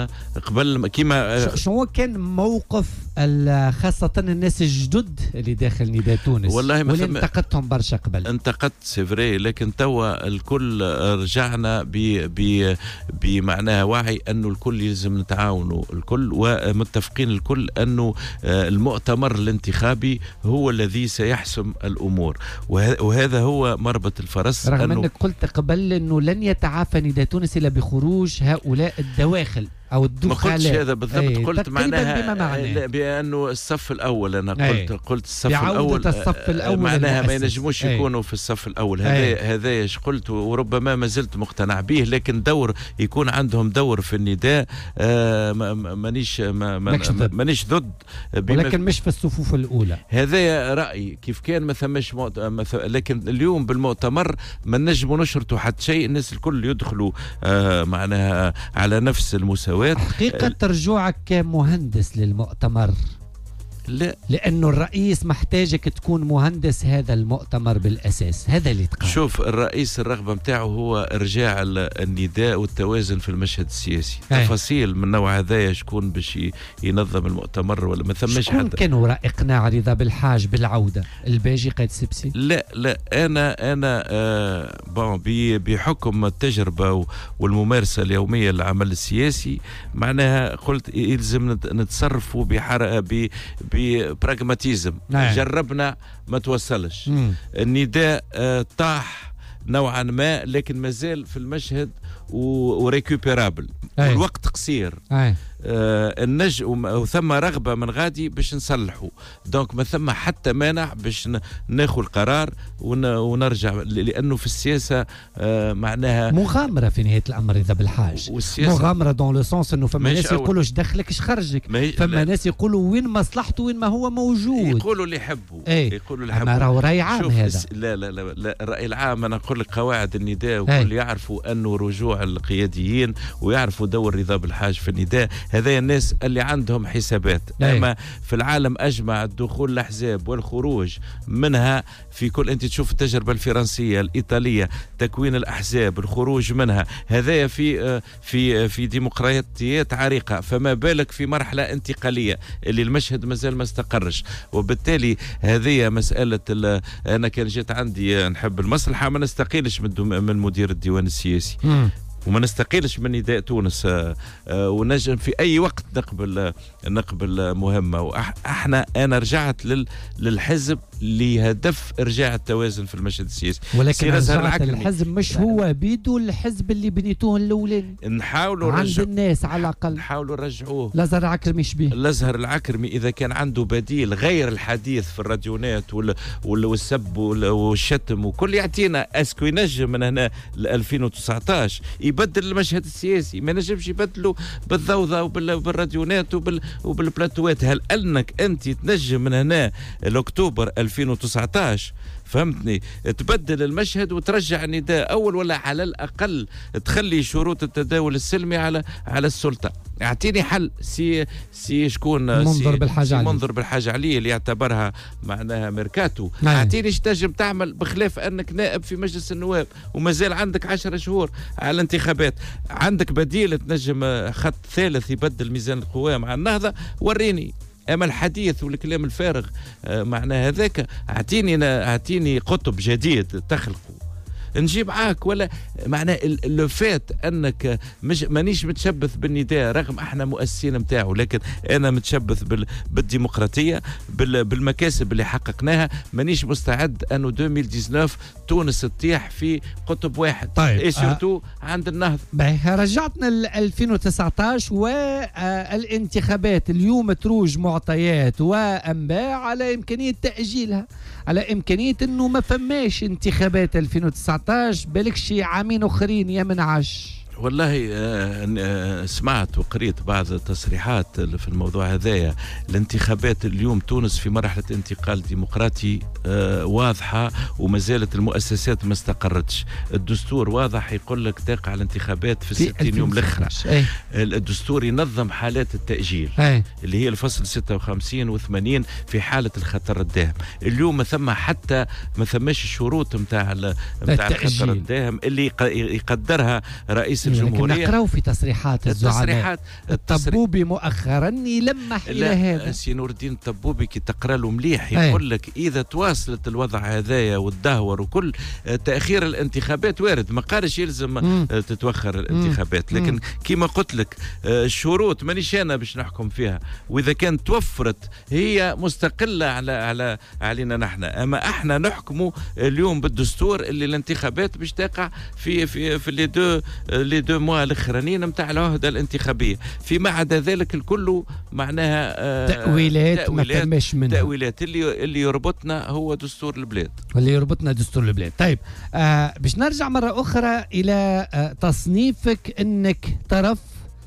قبل كيما شنو كان موقف خاصه الناس الجدد اللي داخل نداء تونس والله واللي انتقدتهم برشا قبل انتقدت سيفري لكن توا الكل رجعنا ب بمعناها وعي انه الكل يلزم نتعاونوا الكل ومتفقين الكل انه المؤتمر الانتخابي هو الذي سيحسم الامور وهذا هو مربط الفرس. رغم انك قلت قبل انه لن يتعافى نداء تونس الا بخروج هؤلاء الدواخل او الدخلاء. ما قلتش هذا بالضبط. أي قلت معناها بانه الصف الاول انا قلت أي. قلت الصف الاول الصف الاول معناها ما ينجموش يكونوا في الصف الاول. هذا هذا ايش قلت وربما ما زلت مقتنع به لكن دور يكون عندهم دور في النداء آه مانيش ما مانيش ضد ولكن مش في الصفوف الاولى. هذا رايي كيف كان ما ثماش مؤت... لكن اليوم بالمؤتمر ما نجموا نشرطوا حتى شيء الناس الكل يدخلوا آه معناها على نفس المستوى. حقيقة رجوعك كمهندس للمؤتمر لا لأنه الرئيس محتاجك تكون مهندس هذا المؤتمر بالأساس. هذا اللي تقال. شوف الرئيس الرغبة متاعه هو إرجاع النداء والتوازن في المشهد السياسي. أي. تفاصيل من نوع هذايا شكون باش ينظم المؤتمر ولا ما ثماش حد. شكون كان وراء إقناع رضا بالحاج بالعودة الباجي قائد سبسي؟ لا لا أنا أنا آه بون بحكم التجربة والممارسة اليومية للعمل السياسي معناها قلت يلزم نتصرفوا بحركة ب براغماتيزم. جربنا ما توصلش. مم. النداء آه طاح نوعا ما لكن مازال في المشهد وريكوبيرابل والوقت قصير. أي. آه النج وثم رغبه من غادي باش نصلحوا دونك ما ثم حتى مانع باش ناخذ القرار ونرجع لانه في السياسه آه معناها مغامره في نهايه الامر اذا بالحاج. مغامره دون لو سونس انه فما ناس يقولوا ايش دخلك ايش خرجك فما ناس يقولوا وين مصلحته وين ما هو موجود يقولوا اللي يحبوا يقولوا اللي يحبوا راهو راي عام هذا. لا, لا لا لا الراي العام انا نقول لك قواعد النداء وكل يعرفوا انه رجوع القياديين ويعرفوا دور رضا بالحاج في النداء هذا الناس اللي عندهم حسابات. أما في العالم أجمع الدخول الأحزاب والخروج منها في كل أنت تشوف التجربة الفرنسية الإيطالية تكوين الأحزاب الخروج منها هذا في في في ديمقراطيات عريقة فما بالك في مرحلة انتقالية اللي المشهد مازال ما استقرش وبالتالي هذه مسألة أنا كان جيت عندي نحب المصلحة ما نستقيلش من من مدير الديوان السياسي م. وما نستقيلش من نداء تونس آآ آآ ونجم في اي وقت نقبل نقبل مهمه واحنا انا رجعت لل للحزب لهدف ارجاع التوازن في المشهد السياسي ولكن رجعت الحزب مش هو بيدو الحزب اللي بنيتوه الاولين نحاولوا عند الناس على الاقل نحاولوا نرجعوه. لازر العكرمي شبيه لازر العكرمي اذا كان عنده بديل غير الحديث في الراديونات والسب والشتم وكل يعطينا اسكو ينجم من هنا ل ألفين وتسعطاش يبدل المشهد السياسي ما نجمش يبدلوا بالضوضاء وبالراديونات وبال وبالبلاتوات. هل انك انت تنجم من هنا لاكتوبر ألفين وتسعطاش فهمتني تبدل المشهد وترجع النداء اول ولا على الاقل تخلي شروط التداول السلمي على على السلطه. اعطيني حل سي سي شكون منظر بالحاجه علي منظر بالحاجه علي اللي يعتبرها معناها ميركاتو. اعطيني ايش تنجم تعمل بخلاف انك نائب في مجلس النواب ومازال عندك عشرة شهور على الانتخابات عندك بديل تنجم خط ثالث يبدل ميزان القوى مع النهضه وريني. اما الحديث والكلام الفارغ معناه هذاك اعطيني اعطيني قطب جديد تخلقه نجيب معاك ولا معناه لو فات انك مش مانيش متشبث بالنداء رغم احنا مؤسسين نتاعو لكن انا متشبث بال بالديمقراطيه بال بالمكاسب اللي حققناها مانيش مستعد انه ألفين وتسعطاش تونس تطيح في قطب واحد. طيب اي سورتو آه. عند النهضه. رجعتنا ل ألفين وتسعطاش والانتخابات اليوم تروج معطيات وانباء على امكانيه تاجيلها على امكانيه انه ما فماش انتخابات ألفين وتسعطاش بالك شي عامين اخرين يا منعش. والله آه سمعت وقريت بعض التصريحات في الموضوع هذايا. الانتخابات اليوم تونس في مرحلة انتقال ديمقراطي آه واضحة، وما زالت المؤسسات ما استقرتش. الدستور واضح يقول لك تقع الانتخابات في ستين يوم الأخرى. الدستور ينظم حالات التأجيل أي. اللي هي الفصل ستة وخمسين وثمانين في حالة الخطر الداهم. اليوم ما ثم حتى ما ثماش الشروط متاع متاع الخطر الداهم اللي يقدرها رئيس الجمهورية. نقرأوا في تصريحات الزعماء. الطبوبي مؤخرا يلمح إلى هذا. سي نور الدين الطبوبي كي تقرأ له مليح يقول لك إذا تواصلت الوضع هذايا والدهور وكل تأخير الانتخابات وارد. ما قالش يلزم مم. تتوخر الانتخابات، لكن مم. كما قلت لك الشروط مانيش أنا باش نحكم فيها، وإذا كانت توفرت هي مستقلة على على علينا نحن. أما احنا نحكموا اليوم بالدستور اللي الانتخابات باش تقع في في في لي دو لي دو موا الاخرانيين نتاع العهده الانتخابيه. فيما عدا ذلك الكل معناها آه تأويلات, تأويلات ما فماش منها. تأويلات اللي اللي يربطنا هو دستور البلاد. اللي يربطنا دستور البلاد. طيب آه باش نرجع مره اخرى الى آه تصنيفك انك طرف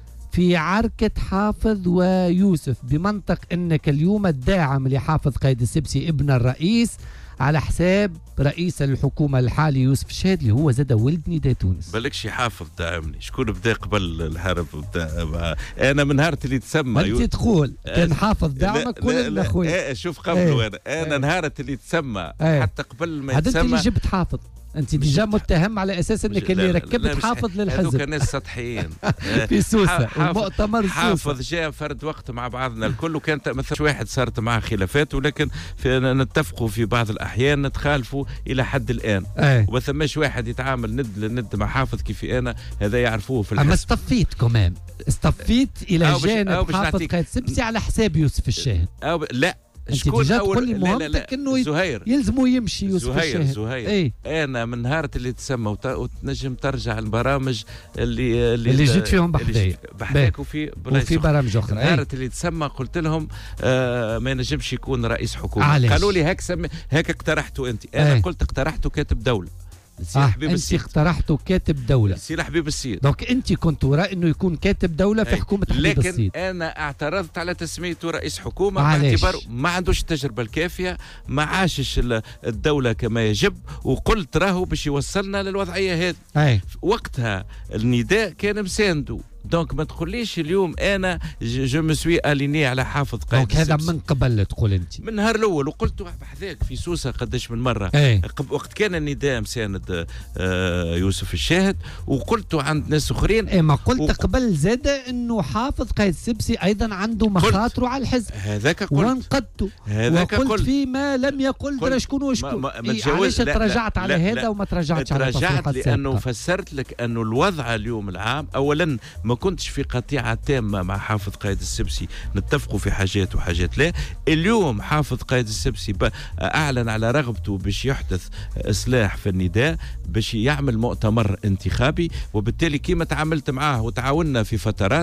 في عركة حافظ ويوسف، بمنطق أنك اليوم الداعم لحافظ قايد السبسي ابن الرئيس على حساب رئيس الحكومة الحالي يوسف الشهيد اللي هو زاد ولد نداء تونس. بالكش حافظ داعمني، شكون بدا قبل الحرب بدا؟ أنا من نهار اللي تسمى أنت تقول كان حافظ دعمك ولا أخويا؟ شوف قبله أنا أنا نهار اللي تسمى حتى قبل ما يتسمى. هذا أنت اللي جبت حافظ، انت ديجا متهم على اساس انك اللي ركبت حافظ للحزب. هذوك الناس سطحيين في سوسه المؤتمر سوسه. حافظ جاء فرد وقت مع بعضنا الكل، وكانت مثلا واحد صارت معه خلافات، ولكن في نتفقوا في بعض الاحيان نتخالفوا الى حد الان. أي. وما ثماش واحد يتعامل ند لند مع حافظ كيف انا، هذا يعرفوه في الحزب. اما استفيت كمان استفيت الى جانب حافظ قايد سبسي على حساب يوسف الشاهد. أو لا شكون تقول لي مهمتك انه زهير يلزموا يمشي يوسف زهير الشاهد. زهير ايه؟ انا من نهار اللي تسمى وتنجم ترجع البرامج اللي اللي, اللي جيت فيهم بحذايا بحذاك وفي وفي برامج اخرى. نهار اللي تسمى قلت لهم آه ما ينجمش يكون رئيس حكومه. قالوا لي هيك سمي هيك اقترحته انت. انا ايه؟ قلت اقترحته كاتب دوله. آه حبيب انت اقترحته كاتب دوله. سي حبيب السيد. دونك انت كنت وراء انه يكون كاتب دوله في حكومه حبيب لكن السيد. لكن انا اعترضت على تسميته رئيس حكومه باعتبار ما عندوش التجربه الكافيه، ما عاشش الدوله كما يجب، وقلت راهو باش يوصلنا للوضعيه هذه. وقتها النداء كان مساندو. دونك ما تقوليش اليوم انا جو مو سوي اليني على حافظ قايد دونك هذا من قبل تقول انت من النهار الاول، وقلت بحذاك في سوسه قداش من مره. ايه؟ وقت كان النداء مساند آه يوسف الشاهد، وقلت عند ناس اخرين. ايه ما قلت وق... قبل زاد انه حافظ قايد السبسي ايضا عنده مخاطره على الحزب. هذاك قلت وانقدته هذاك وقلت قلت فيما لم يقل درا شكون وشكون. إيه علاش تراجعت على لا هذا لا وما تراجعتش على تصريحات سابقه؟ لانه فسرت لك انه الوضع اليوم العام اولا ما كنتش في قطيعة تامة مع حافظ قايد السبسي، نتفقوا في حاجات وحاجات لا. اليوم حافظ قايد السبسي أعلن على رغبته باش يحدث إصلاح في النداء، باش يعمل مؤتمر انتخابي، وبالتالي كيما تعاملت معاه وتعاوننا في فترات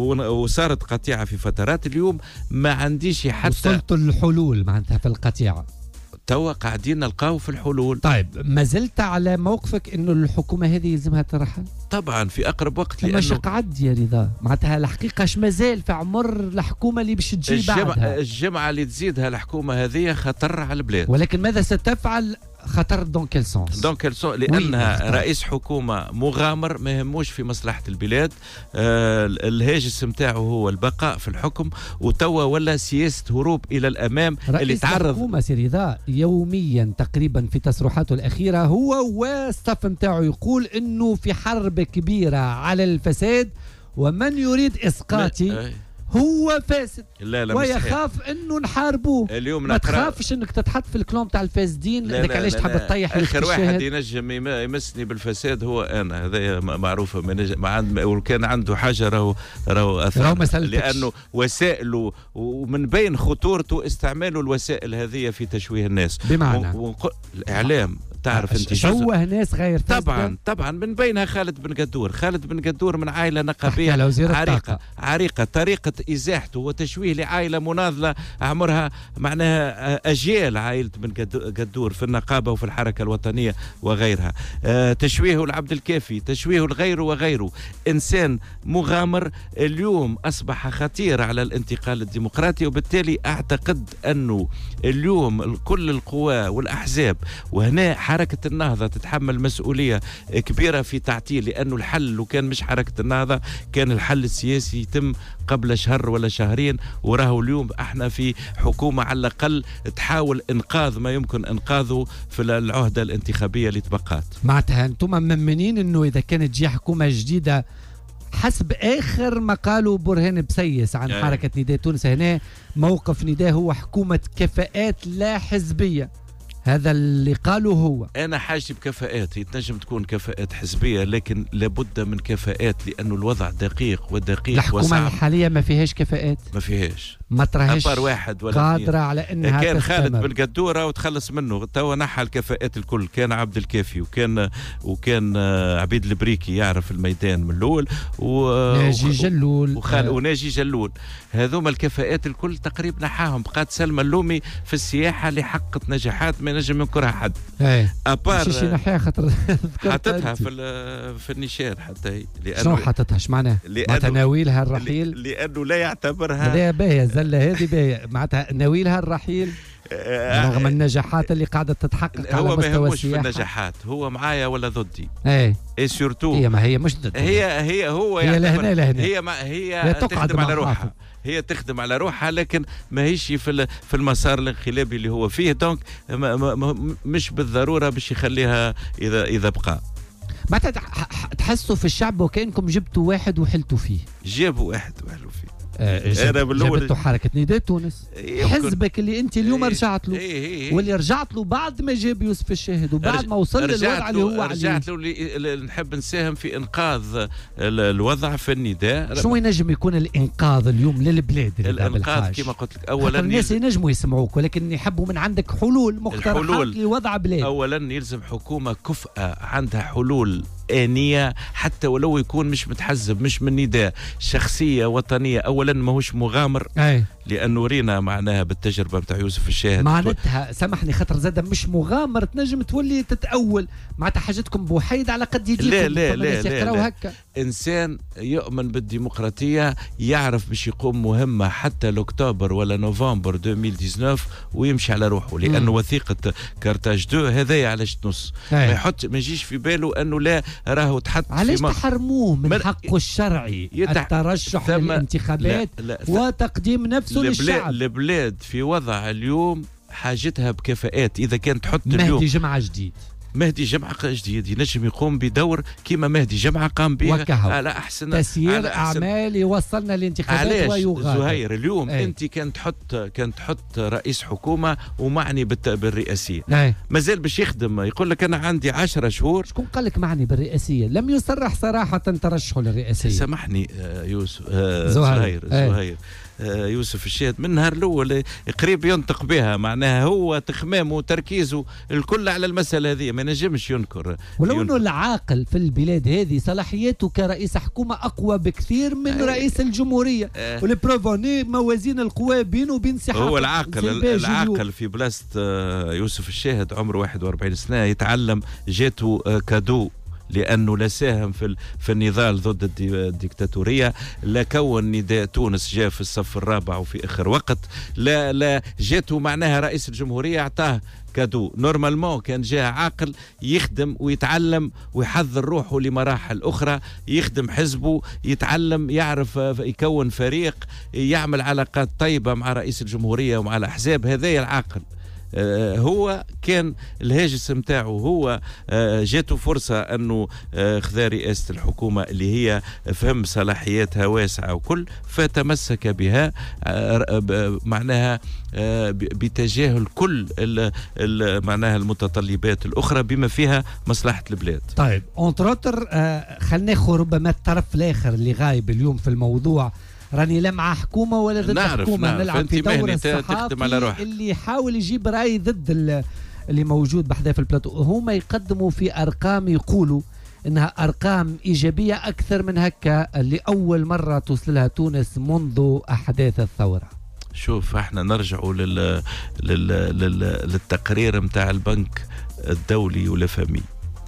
وصارت قطيعة في فترات، اليوم ما عنديش حتى وصلت الحلول معناتها في القطيعة. توا قاعدين نلقاو في الحلول. طيب ما زلت على موقفك انه الحكومه هذه يلزمها ترحل؟ طبعا في اقرب وقت، لانه مش قعد يا رضا معناتها الحقيقه اش مازال في عمر الحكومه اللي باش تجي الجمع بعدها. الجمعه اللي تزيدها الحكومه هذه خطر على البلاد. ولكن ماذا ستفعل؟ خطر دون كيل سونس؟ دون كيل سونس لانها رئيس حكومه مغامر ما يهموش في مصلحه البلاد. آه الهاجس نتاعو هو البقاء في الحكم، وتوا ولا سياسه هروب الى الامام اللي تعرض. رئيس الحكومه سي رضا يوميا تقريبا في تصريحاته الاخيره هو والستاف نتاعو يقول انه في حرب كبيره على الفساد، ومن يريد اسقاطي هو فاسد. لا لا ويخاف انه نحاربوه. اليوم ما تخافش انك تتحط في الكلوم تاع الفاسدين. لانك علاش تحب تطيح اخر واحد ينجم يمسني بالفساد هو انا، هذا معروفه. ما عند وكان عنده حاجه راهو راهو اثر، لانه وسائله ومن بين خطورته استعمال الوسائل هذه في تشويه الناس. بمعنى و... و... الاعلام تعرف انت شوه ناس غير طبعا طبعا من بينها خالد بن قدور. خالد بن قدور من عائله نقابيه عريقه عريقه طريقه ازاحته وتشويه لعائله مناضله عمرها معناها اجيال عائله بن قدور في النقابه وفي الحركه الوطنيه وغيرها. أه تشويهه لعبد الكافي، تشويهه لغيره وغيره. انسان مغامر اليوم اصبح خطير على الانتقال الديمقراطي، وبالتالي اعتقد انه اليوم كل القوى والاحزاب وهنا حركه النهضه تتحمل مسؤوليه كبيره في تعطيل، لانه الحل لو كان مش حركه النهضه كان الحل السياسي يتم قبل شهر ولا شهرين، وراه اليوم احنا في حكومه على الاقل تحاول انقاذ ما يمكن انقاذه في العهده الانتخابيه اللي تبقات. معناتها انتم ممنين انه اذا كانت تجي حكومه جديده حسب اخر ما قالوا برهان بسيس عن أي. حركه نداء تونس، هنا موقف نداء هو حكومه كفاءات لا حزبيه، هذا اللي قالوا هو. أنا حاجتي بكفاءات، يتنجم تكون كفاءات حزبية لكن لابد من كفاءات، لأنه الوضع دقيق ودقيق الحكومة وصعب. الحالية ما فيهاش كفاءات، ما فيهاش ما تراهش واحد ولا قادرة على أنها كان تستمر. خالد بن قدورة وتخلص منه توا نحى الكفاءات الكل، كان عبد الكافي وكان وكان عبيد البريكي يعرف الميدان من الأول و... ناجي جلول وخال... آه. وناجي جلول، هذوما الكفاءات الكل تقريبا نحاهم. بقات سلمى اللومي في السياحة اللي حققت نجاحات ما نجم ينكرها حد. ايه ابار مش نحيها خاطر حطتها في في النشان حتى هي. شنو حطتها؟ ايش معناها؟ معناتها ناويلها الرحيل؟ لانه لا يعتبرها هذه باهيه الزله هذه باهيه، معناتها ناويلها الرحيل رغم النجاحات اللي قاعده تتحقق على مستوى السياحه. هو ما في النجاحات، هو معايا ولا ضدي. ايه اي سورتو هي ما هي مش ضد، هي هي هو هي لهنا لهنا، هي ما هي, هي تخدم على روحها، هي تخدم على روحها لكن ما هيش في في المسار الانقلابي اللي هو فيه، دونك مش بالضروره باش يخليها اذا اذا بقى. معناتها تحسوا في الشعب وكانكم جبتوا واحد وحلتوا فيه. جابوا واحد وحلوا فيه. آه انا جابته حركه نداء تونس، حزبك اللي انت اليوم ايه رجعت له ايه ايه واللي رجعت له بعد ما جاب يوسف الشاهد وبعد ما وصل للوضع اللي هو عليه. رجعت له اللي نحب نساهم في انقاذ الوضع في النداء. شو ينجم يكون الانقاذ اليوم للبلاد؟ الانقاذ كما قلت لك اولا الناس ينجموا يسمعوك ولكن يحبوا من عندك حلول مقترحات لوضع بلاد. اولا يلزم حكومه كفءه عندها حلول آنية حتى ولو يكون مش متحزب مش من نداء، شخصية وطنية. أولا ماهوش مغامر أي. لأنه رينا معناها بالتجربة متاع يوسف الشاهد معناتها سامحني خاطر زاد مش مغامر تنجم تولي تتأول معناتها حاجتكم بوحيد على قد يديكم. لا لا لا, لا, لا. هكا. إنسان يؤمن بالديمقراطية يعرف باش يقوم مهمة حتى لأكتوبر ولا نوفمبر ألفين وتسعة عشر ويمشي على روحه، لأنه وثيقة كارتاج دو هذايا علاش نص ما يحط ما يجيش في باله أنه لا راهو تحط علاش تحرموه من حقه الشرعي يتح... الترشح للانتخابات لا لا وتقديم نفسه للشعب. البلاد في وضع اليوم حاجتها بكفاءات. إذا كانت تحط اليوم مهدي جمعة جديد مهدي جمعة جديد ينجم يقوم بدور كما مهدي جمعة قام به على أحسن تسيير أعمال يوصلنا للانتخابات ويغادر. زهير اليوم أي. أنت كان تحط كان تحط رئيس حكومة ومعني بالرئاسية أي. مازال باش يخدم يقول لك أنا عندي عشرة شهور. شكون قال لك معني بالرئاسية؟ لم يصرح صراحة ترشحه للرئاسية. سامحني يوسف زهير زهير يوسف الشاهد من النهار الاول قريب ينطق بها، معناها هو تخمامه وتركيزه الكل على المساله هذه ما نجمش ينكر. ولو انه العاقل في البلاد هذه صلاحياته كرئيس حكومه اقوى بكثير من آه رئيس الجمهوريه آه والبروفوني موازين القوى بينه وبين صحافه. هو العاقل العاقل في بلاصه يوسف الشاهد عمره واحد وأربعين سنه يتعلم جاته كادو لأنه لا ساهم في في النضال ضد الديكتاتورية، لا كون نداء تونس جاء في الصف الرابع وفي آخر وقت، لا لا جاته معناها رئيس الجمهورية أعطاه كادو. نورمالمون كان جاء عاقل يخدم ويتعلم ويحضر روحه لمراحل أخرى، يخدم حزبه، يتعلم، يعرف يكون فريق، يعمل علاقات طيبة مع رئيس الجمهورية ومع الأحزاب. هذا العاقل. آه هو كان الهاجس متاعه هو آه جاته فرصة أنه آه خذا رئاسة الحكومة اللي هي فهم صلاحياتها واسعة وكل، فتمسك بها آه معناها آه بتجاهل كل ال ال معناها المتطلبات الأخرى بما فيها مصلحة البلاد. طيب أونتروتر آه خلينا ناخذ ربما الطرف الآخر اللي غايب اليوم في الموضوع. راني لا مع حكومه ولا ضد نعرف حكومه، نعرف. نلعب في دور الصحافي اللي يحاول يجيب راي ضد اللي موجود بحذا في البلاتو، هما يقدموا في ارقام يقولوا انها ارقام ايجابيه اكثر من هكا لاول مره توصلها تونس منذ احداث الثوره. شوف احنا نرجعوا لل... لل... لل... للتقرير متاع البنك الدولي ولفامي.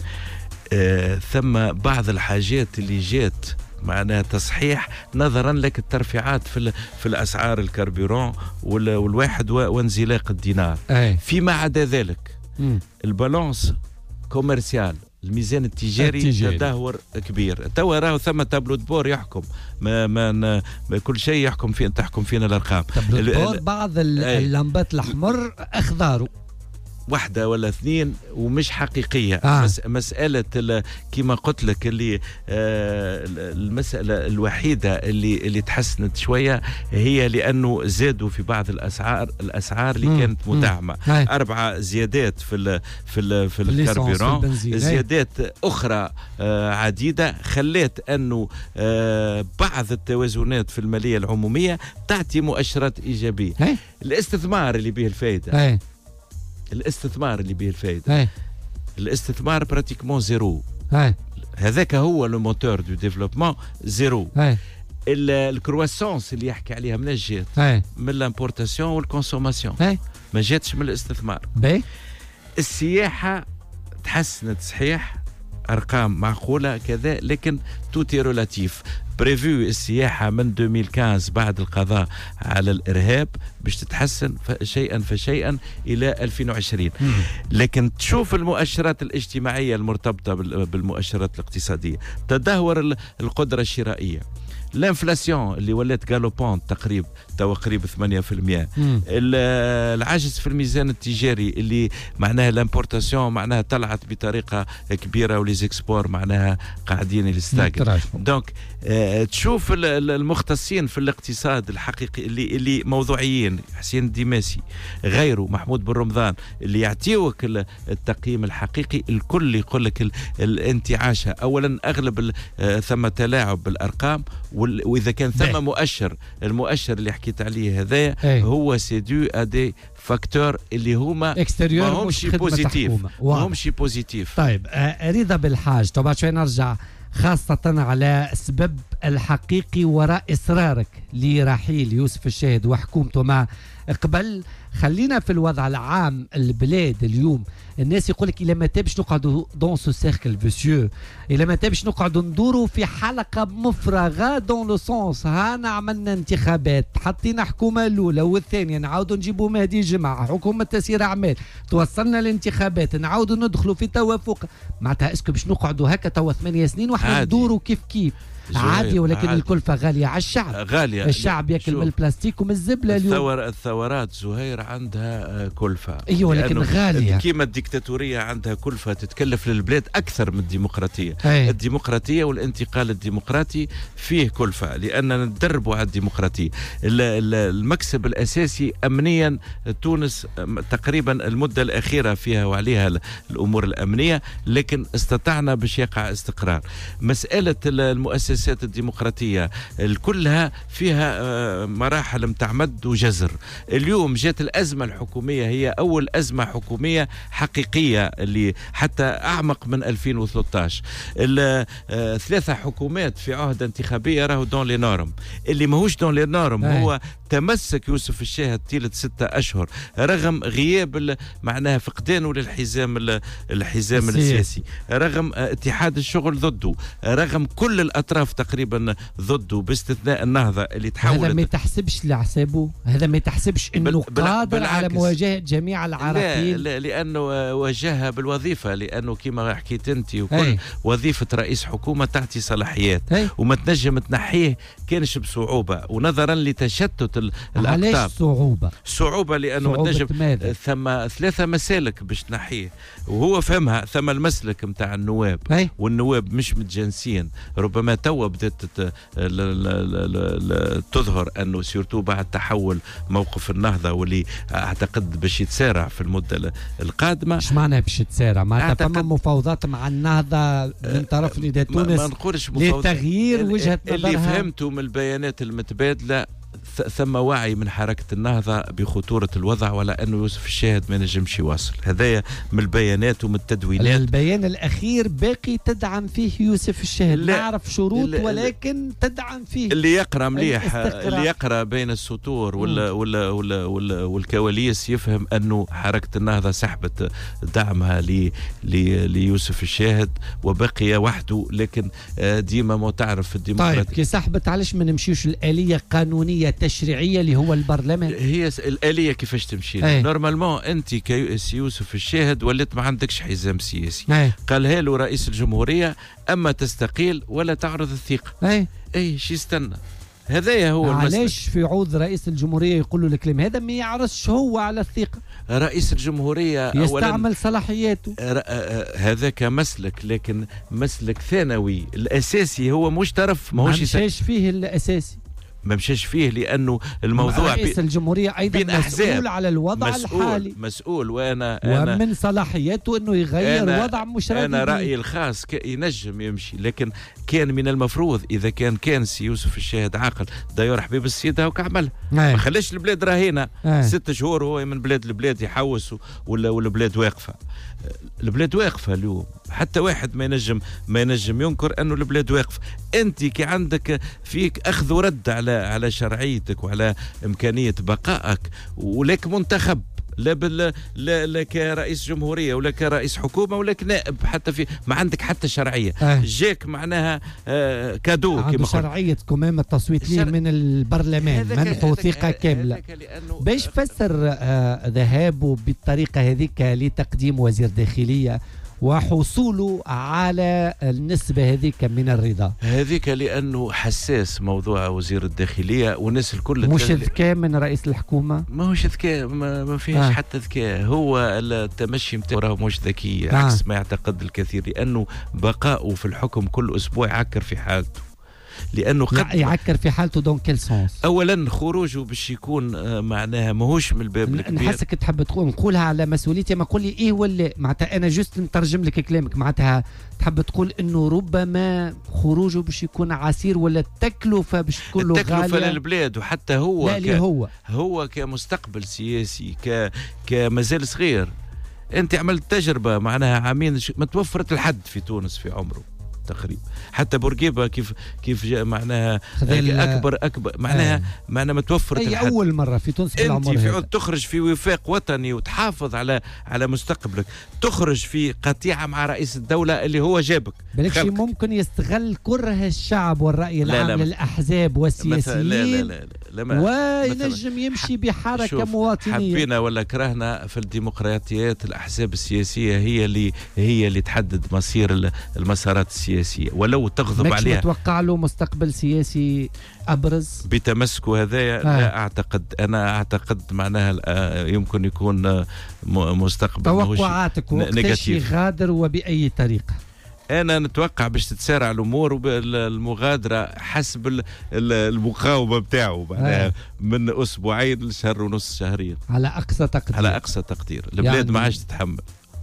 آه ثم بعض الحاجات اللي جات معناها تصحيح نظرا لك الترفيعات في ال... في الاسعار الكربوران وال... والواحد و... وانزلاق الدينار. أي. فيما عدا ذلك م. البالانس كوميرسيال الميزان التجاري, التجاري تدهور كبير. توا راهو ثم تابلو دبور يحكم ما, ما, ما كل شيء يحكم فيه تحكم فينا الارقام. تابلو دبور بعض اللمبات الاحمر اخضاروا واحدة ولا اثنين ومش حقيقية. آه. مس مسألة كما قلت لك اللي آه المسألة الوحيدة اللي اللي تحسنت شوية هي لأنه زادوا في بعض الأسعار الأسعار اللي مم. كانت مدعمة. أربعة زيادات في ال في ال في الكربوران، زيادات أخرى آه عديدة خلت أنه آه بعض التوازنات في المالية العمومية تعطي مؤشرات إيجابية. هي. الاستثمار اللي به الفائدة. هي. الاستثمار اللي به الفائدة. هي. الاستثمار براتيكمون زيرو. هي. هذاك هو لو موتور دو ديفلوبمون زيرو. هي. الكرواسونس اللي يحكي عليها من الجهات من الامبورتاسيون والكونسوماسيون ما جاتش من الاستثمار. بي. السياحة تحسنت صحيح ارقام معقولة كذا لكن توتي ريلاتيف. بريفو السياحة من ألفين وخمسطاش بعد القضاء على الإرهاب باش تتحسن شيئا فشيئا إلى ألفين وعشرين. مم. لكن تشوف المؤشرات الاجتماعية المرتبطة بالمؤشرات الاقتصادية تدهور القدرة الشرائية. الانفلاسيون اللي ولات غالوبون تقريبا توا قريب ثمانية بالمئة. العجز في الميزان التجاري اللي معناها الامبورتاسيون معناها طلعت بطريقه كبيره وليزيكسبور معناها قاعدين يستاجر. دونك آه تشوف المختصين في الاقتصاد الحقيقي اللي اللي موضوعيين حسين الدماسي غيره محمود بن رمضان اللي يعطيوك التقييم الحقيقي الكل يقول لك الانتعاشه اولا اغلب ثم تلاعب بالارقام واذا كان ثم مؤشر المؤشر اللي حكيت عليه هذا هو سيدو ادي فاكتور اللي هما ما همش بوزيتيف ما همش بوزيتيف. طيب آه رضا بالحاج طبعا شوي نرجع خاصة على السبب الحقيقي وراء إصرارك لرحيل يوسف الشاهد وحكومته مع قبل. خلينا في الوضع العام البلاد اليوم. الناس يقول لك إلا ما تبش نقعدوا دون سو سيركل فيسيو، إلا ما تبش نقعدوا ندوروا في حلقة مفرغة دون لو سونس. هانا عملنا انتخابات حطينا حكومة الأولى والثانية نعاودوا نجيبوا مهدي جمعة حكومة تسيير أعمال توصلنا الانتخابات نعاودوا ندخلوا في توافق. معناتها اسكو باش نقعدوا هكا توا ثمانية سنين وحنا ندوروا كيف كيف عادي ولكن عادي. الكلفة غالية على الشعب. غالية. الشعب ياكل من البلاستيك ومن الزبلة اليوم. الثور الثورات زهير عندها كلفة. ايوه ولكن غالية. كيما الديكتاتورية عندها كلفة تتكلف للبلاد أكثر من الديمقراطية. أي. الديمقراطية والانتقال الديمقراطي فيه كلفة لأننا ندربوا على الديمقراطية. المكسب الأساسي أمنيا تونس تقريبا المدة الأخيرة فيها وعليها الأمور الأمنية لكن استطعنا باش يقع استقرار. مسألة المؤسسات الديمقراطية كلها فيها مراحل متاع مد وجزر. اليوم جات الأزمة الحكومية هي أول أزمة حكومية حقيقية اللي حتى أعمق من ألفين وثلاثة عشر. ثلاثة حكومات في عهد انتخابية راهو دون لي نورم. اللي ماهوش دون لي نورم هو تمسك يوسف الشاهد طيلة ستة أشهر رغم غياب معناها فقدانه للحزام الحزام السياسي، رغم اتحاد الشغل ضده، رغم كل الأطراف تقريبا ضده باستثناء النهضة اللي تحولت. هذا ما يتحسبش لعسابه، هذا ما يتحسبش انه قادر على مواجهة جميع العراقيل. لا, لا لأنه واجهها بالوظيفة لأنه كما حكيت أنت وكل هي. وظيفة رئيس حكومة تعطي صلاحيات هي. وما تنجم تنحيه كانش بصعوبة ونظرا لتشتت الأقطاب. علاش صعوبة؟ صعوبة لأنه صعوبة تنجم ماذا؟ ثم ثلاثة مسالك باش تنحيه وهو فهمها. ثم المسلك متاع النواب هي. والنواب مش متجانسين. ربما توا بدأت تظهر أنه سيرتو بعد تحول موقف النهضة واللي أعتقد باش يتسارع في المدة القادمة. ايش معناها باش يتسارع؟ معناتها فما مفاوضات مع النهضة من طرف نداء تونس ما نقولش مفاوضات لتغيير وجهة نظرها. اللي فهمته من البيانات المتبادلة ثم وعي من حركة النهضة بخطورة الوضع ولا أنه يوسف الشاهد ما نجمش يواصل. هذايا من البيانات ومن التدوينات. البيان الأخير باقي تدعم فيه يوسف الشاهد، نعرف شروط ولكن تدعم فيه. اللي يقرأ مليح، اللي يقرأ بين السطور ولا ولا ولا, ولا والكواليس يفهم أنه حركة النهضة سحبت دعمها لي لي ليوسف الشاهد وبقي وحده، لكن ديما ما تعرف في الديمقراطية. طيب كي سحبت علاش ما نمشيوش الآلية القانونية تشريعيه اللي هو البرلمان؟ هي الآلية كيفاش تمشي؟ نورمالمون انت كيوسف الشاهد وليت ما عندكش حزام سياسي. أي. قالها له رئيس الجمهورية اما تستقيل ولا تعرض الثقة. اي اي شي استنى، هذايا هو المسألة. علاش في عوض رئيس الجمهورية يقول له الكلام هذا ما يعرضش هو على الثقة؟ رئيس الجمهورية يستعمل صلاحياته، هذاك مسلك، لكن مسلك ثانوي. الأساسي هو مش طرف، ما هوش مشاش فيه الأساسي، ما مشاش فيه لأنه الموضوع رئيس الجمهورية أيضا مسؤول على الوضع مسؤول الحالي، مسؤول وأنا ومن أنا صلاحياته أنه يغير أنا وضع مش راضي. أنا رأيي الخاص ينجم يمشي، لكن كان من المفروض إذا كان كان سي يوسف الشاهد عاقل داير حبيب السيدة وكعملها، ما خليش البلاد راهينة ست شهور هو من بلاد لبلاد يحوس ولا والبلاد واقفة. البلاد واقفة اليوم، حتى واحد ما ينجم ما ينجم ينكر أنه البلاد واقفة. أنت كي عندك فيك أخذ ورد على على شرعيتك وعلى إمكانية بقائك، ولك منتخب لا بال لا, لا كرئيس جمهوريه ولا كرئيس حكومه ولا كنائب، حتى في ما عندك حتى شرعيه. آه. جاك معناها آه كادو عنده شرعيه كمام التصويت ليه من البرلمان، منحو ثقه كامله. باش فسر آه ذهابه بالطريقه هذيك لتقديم وزير داخليه وحصوله على النسبة هذيك من الرضا؟ هذيك لأنه حساس موضوع وزير الداخلية والناس الكل مش ذكاء من رئيس الحكومة، ما هوش ذكاء، ما, ما فيهش آه. حتى ذكاء، هو التمشي متاعه مش ذكي آه. عكس ما يعتقد الكثير، لأنه بقاؤه في الحكم كل أسبوع يعكر في حالته، لانه قد يعكر في حالته. دون كيل سونس؟ اولا خروجه باش يكون معناها ماهوش من الباب الكبير. نحسك تحب تقول نقولها على مسؤوليتي، ما قول لي ايه ولا معناتها انا جست نترجم لك كلامك، معناتها تحب تقول انه ربما خروجه باش يكون عسير ولا التكلفه باش تكون له غاليه، التكلفه للبلاد، وحتى هو لا ك... هو هو كمستقبل سياسي ك كمازال صغير. انت عملت تجربه معناها عامين ما توفرت الحد في تونس في عمره تقريبا، حتى بورقيبه كيف كيف جاء معناها اكبر اكبر معناها آه. معناها متوفر اي اول مره في تونس في العمر. انت في عود تخرج في وفاق وطني وتحافظ على على مستقبلك، تخرج في قطيعه مع رئيس الدوله اللي هو جابك. بالك شيء ممكن يستغل كره الشعب والراي العام للاحزاب والسياسيين، لا لا لا, لا, لا وينجم يمشي بحركه مواطنيه. حبينا ولا كرهنا في الديمقراطيات الاحزاب السياسيه هي اللي هي اللي تحدد مصير المسارات السياسيه، ولو تغضب عليها. متوقع له مستقبل سياسي ابرز بتمسكه هذايا؟ آه. لا اعتقد، انا اعتقد معناها يمكن يكون مستقبل توقعاتك وقتاش يغادر وباي طريقه؟ أنا نتوقع باش تتسارع الأمور والمغادرة حسب المقاومة بتاعه معناها آه. من أسبوعين لشهر ونص شهرين على أقصى تقدير. على أقصى تقدير البلاد يعني ما عادش تتحمل.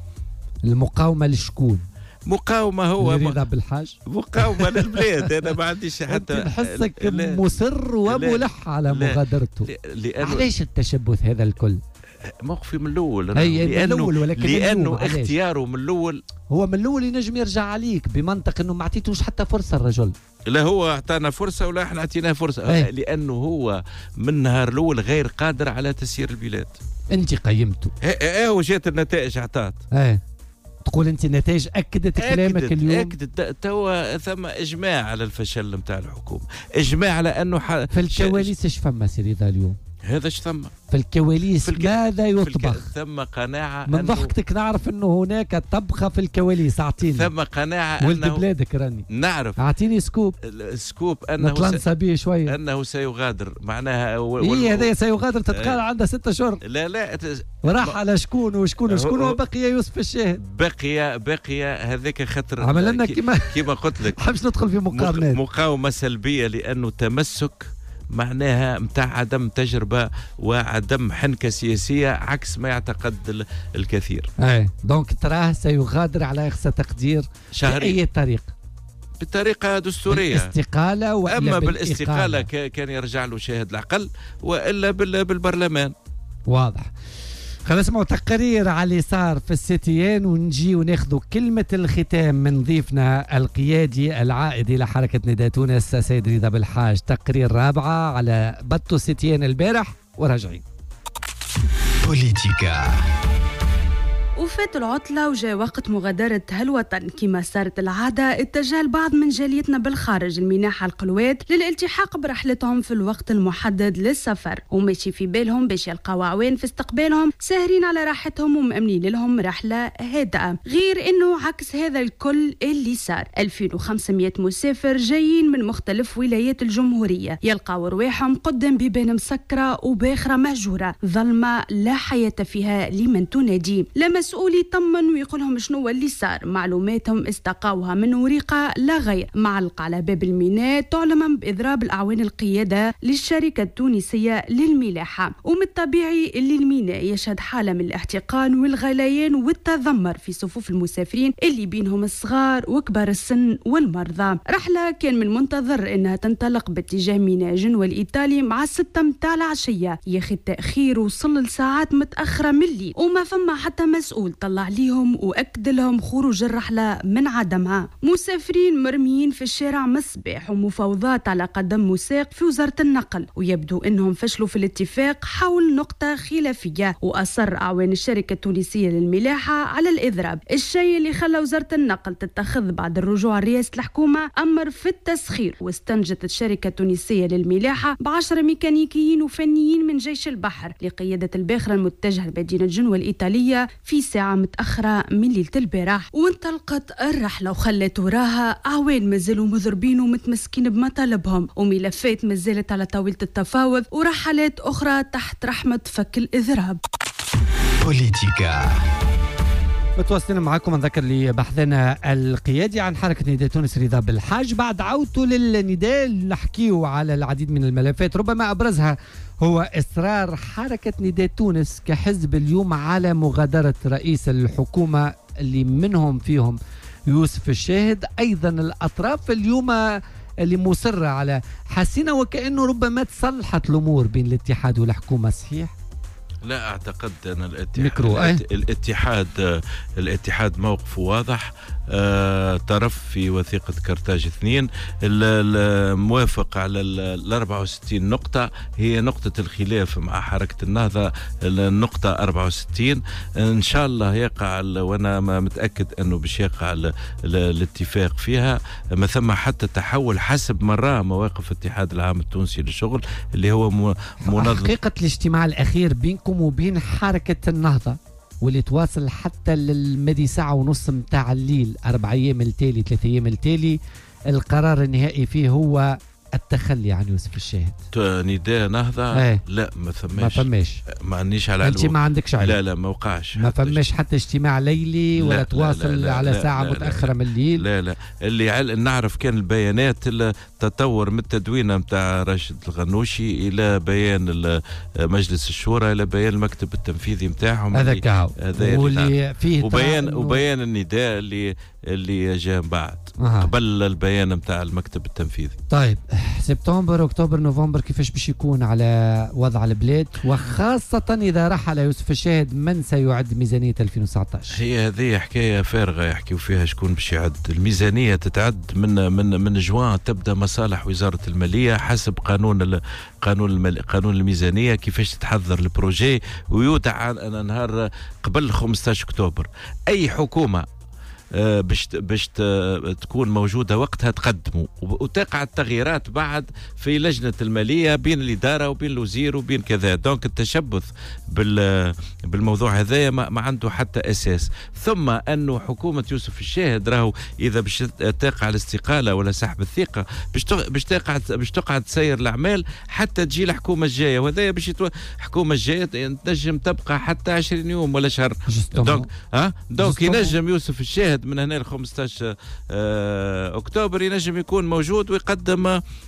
المقاومة لشكون؟ مقاومة هو رضا بالحاج، مقاومة للبلاد. أنا ما عنديش حتى نحسك مصر وملح على مغادرته. لأنه علاش التشبث هذا الكل؟ موقفي من الاول، لانه الأول ولكن لانه اختياره من الاول، هو من الاول ينجم يرجع عليك بمنطق انه ما عطيتوش حتى فرصه الرجل. لا هو اعطانا فرصه ولا احنا اعطيناه فرصه. أي. لانه هو من النهار الاول غير قادر على تسيير البلاد. انت قيمته ايه وجات النتائج اعطات. ايه تقول انت النتائج اكدت كلامك اليوم؟ اكدت. توا ثم اجماع على الفشل نتاع الحكومه، اجماع على انه ح... في الكواليس ايش فما سي رضا اليوم؟ هذا ايش ثم في الكواليس في الك... ماذا يطبخ؟ في الك... ثم قناعه من ضحكتك نعرف انه هناك طبخه في الكواليس. اعطيني ثم قناعه ولد انه بلادك راني نعرف. اعطيني سكوب سكوب انه نتلنسى به شويه انه سيغادر معناها و... ايه هذا سيغادر تتقال عندها ستة اشهر. لا لا وراح على شكون وشكون وشكون وبقي يوسف الشاهد. بقي بقي هذاك خطر عمل لنا كيما كيما قلت لك حبش ندخل في مقارنات. مقاومه سلبيه لانه تمسك معناها متاع عدم تجربة وعدم حنكة سياسية عكس ما يعتقد الكثير. اي دونك تراه سيغادر على أقصى تقدير شهرين بأي طريقة؟ بطريقه دستوريه بالاستقاله ولا اما بالاستقاله كان يرجع له شاهد العقل والا بالبرلمان. واضح. خلينا نسمعوا تقرير على اللي صار في السيتيين ونجي وناخذوا كلمة الختام من ضيفنا القيادي العائد إلى حركة نداء تونس سيد رضا بالحاج. تقرير رابعة على بطو السيتيين البارح وراجعين. بوليتيكا. وفات العطلة وجاء وقت مغادرة هالوطن. كما صارت العادة اتجه البعض من جاليتنا بالخارج المناحة القلوات للالتحاق برحلتهم في الوقت المحدد للسفر، وماشي في بالهم باش يلقاو عوان في استقبالهم ساهرين على راحتهم ومأمنين لهم رحلة هادئة. غير انه عكس هذا الكل اللي صار، ألفين وخمسمائة مسافر جايين من مختلف ولايات الجمهورية يلقاو رواحهم قدام بيبان مسكرة وباخرة مهجورة ظلمة لا حياة فيها لمن تنادي. لما مسؤول يطمن ويقولهم شنو اللي صار، معلوماتهم استقاوها من ورقة لا غير. معلق على باب الميناء تعلم بإضراب الأعوان القيادة للشركة التونسية للملاحة، ومن الطبيعي اللي الميناء يشهد حالة من الاحتقان والغليان والتذمر في صفوف المسافرين اللي بينهم الصغار وكبار السن والمرضى. رحلة كان من المنتظر انها تنطلق باتجاه ميناء جنوة الإيطالي مع الستة متاع العشية، يا أخي التأخير وصل لساعات متأخرة ملي، وما فما حتى مسؤول طلع ليهم وأكد لهم خروج الرحلة من عدمها. مسافرين مرميين في الشارع مصباح ومفاوضات على قدم وساق في وزارة النقل، ويبدو أنهم فشلوا في الاتفاق حول نقطة خلافية، وأصر أعوان الشركة التونسية للملاحة على الإضراب. الشيء اللي خلى وزارة النقل تتخذ بعد الرجوع رئاسة الحكومة أمر في التسخير، واستنجت الشركة التونسية للملاحة بعشر ميكانيكيين وفنيين من جيش البحر لقيادة الباخرة المتجهة لمدينة جنوة الإيطالية في ساعة متأخرة من ليلة البارح. وانطلقت الرحلة وخلت وراها أعوان مازالوا مضربين ومتمسكين بمطالبهم، وملفات مازالت على طاولة التفاوض، ورحلات أخرى تحت رحمة فك الإضراب. بوليتيكا. متواصلين معكم. نذكر لي بحثنا القيادي عن حركة نداء تونس رضا بالحاج بعد عودته للنداء نحكيه على العديد من الملفات، ربما أبرزها هو إصرار حركة نداء تونس كحزب اليوم على مغادرة رئيس الحكومة اللي منهم فيهم يوسف الشاهد. أيضا الأطراف اليوم اللي مصرة على حسينا وكأنه ربما تصلحت الأمور بين الاتحاد والحكومة، صحيح؟ لا اعتقد ان الاتحاد الاتحاد الاتحاد موقفه واضح. آه طرف في وثيقه كرتاج اثنين الموافق على ال أربعة وستين نقطه، هي نقطه الخلاف مع حركه النهضه النقطه أربعة وستين. ان شاء الله يقع، وانا متاكد انه باش يقع الاتفاق فيها. ما ثم حتى تحول حسب مراه مواقف الاتحاد العام التونسي للشغل اللي هو منظم. حقيقه الاجتماع الاخير بينكم وبين حركة النهضة واللي تواصل حتى للمدي ساعة ونص متاع الليل، أربع أيام التالي ثلاث أيام التالي، القرار النهائي فيه هو التخلي عن يوسف الشاهد. نداء نهضة ايه؟ لا ما فماش ما فماش ما عنديش على انت ما عندكش علم. لا لا ما وقعش ما فماش حتى اجتماع ليلي ولا لا تواصل لا لا لا على لا ساعة لا متأخرة لا من الليل. لا لا اللي عل... نعرف كان البيانات التطور من التدوينة متاع راشد الغنوشي إلى بيان مجلس الشورى إلى بيان المكتب التنفيذي متاعهم هذاك هو واللي فيه وبيان وبيان النداء اللي اللي جاء بعد أه. قبل البيان متاع المكتب التنفيذي. طيب سبتمبر اكتوبر نوفمبر كيفاش باش يكون على وضع البلاد، وخاصة إذا رحل يوسف الشاهد من سيعد ميزانية ألفين وتسعة عشر؟ هي هذه حكاية فارغة يحكيوا فيها شكون باش يعد. الميزانية تتعد من من من جوان، تبدا مصالح وزارة المالية حسب قانون قانون المال قانون الميزانية كيفاش تتحضر البروجي ويودع نهار قبل خمسة عشر أكتوبر. أي حكومة باش باش تكون موجوده وقتها تقدموا، وتقع التغييرات بعد في لجنه الماليه بين الاداره وبين الوزير وبين كذا. دونك التشبث بال بالموضوع هذايا ما, ما عنده حتى اساس. ثم انه حكومه يوسف الشاهد راهو اذا باش تقع الاستقاله ولا سحب الثقه باش باش تقع باش تقعد تسير الاعمال حتى تجي الحكومه الجايه، وهذايا باش الحكومه الجايه تنجم تبقى حتى عشرين يوم ولا شهر. دونك ها دونك ينجم يوسف الشاهد من هنا ل خمسة عشر أكتوبر ينجم يكون موجود ويقدم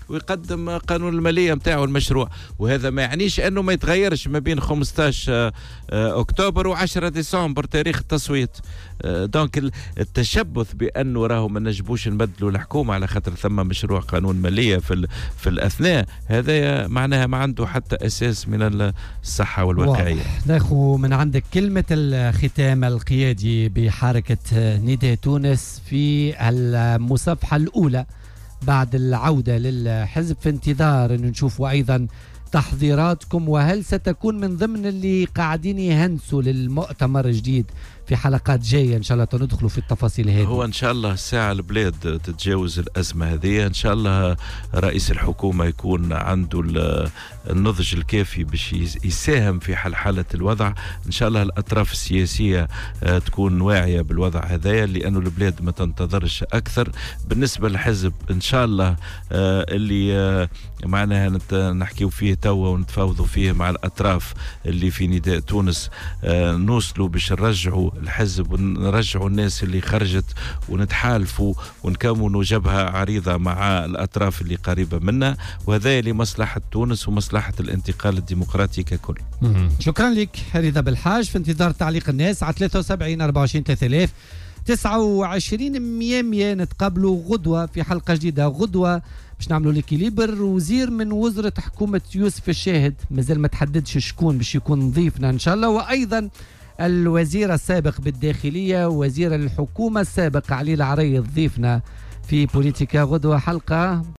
ويقدم قانون الماليه نتاعو المشروع. وهذا ما يعنيش انه ما يتغيرش ما بين خمسطاش اكتوبر وعشرة ديسمبر تاريخ التصويت. دونك التشبث بانه راهو ما نجبوش نبدلوا الحكومه على خاطر ثم مشروع قانون ماليه في في الاثناء، هذا معناها ما عنده حتى اساس من الصحه والواقعيه. ناخذ من عندك كلمه الختام القيادي بحركه نداء تونس في المصافحه الاولى بعد العوده للحزب، في انتظار انه نشوفوا ايضا تحضيراتكم، وهل ستكون من ضمن اللي قاعدين يهندسوا للمؤتمر الجديد في حلقات جايه ان شاء الله تندخلوا في التفاصيل هذه؟ هو ان شاء الله الساعه البلاد تتجاوز الازمه هذه، ان شاء الله رئيس الحكومه يكون عنده النضج الكافي باش يساهم في حلحله الوضع. ان شاء الله الاطراف السياسيه تكون واعيه بالوضع هذايا، لانه البلاد ما تنتظرش اكثر. بالنسبه للحزب ان شاء الله اللي معناها نحكيو فيه توا ونتفاوضوا فيه مع الاطراف اللي في نداء تونس، نوصلوا باش نرجعوا الحزب ونرجعوا الناس اللي خرجت ونتحالفوا ونكونوا جبهة عريضة مع الأطراف اللي قريبة منا، وهذا لمصلحة تونس ومصلحة الانتقال الديمقراطي ككل. شكرا لك رضا بالحاج. في انتظار تعليق الناس على ثلاثة وسبعين أربعة وعشرين ثلاثة آلاف تسعة وعشرين مية مية. نتقابلوا غدوة في حلقة جديدة، غدوة باش نعملوا ليكيليبر. وزير من وزارة حكومة يوسف الشاهد مازال ما تحددش شكون باش يكون ضيفنا ان شاء الله، وايضا الوزير السابق بالداخلية وزير الحكومة السابق علي العريض ضيفنا في بوليتيكا. غدوة حلقة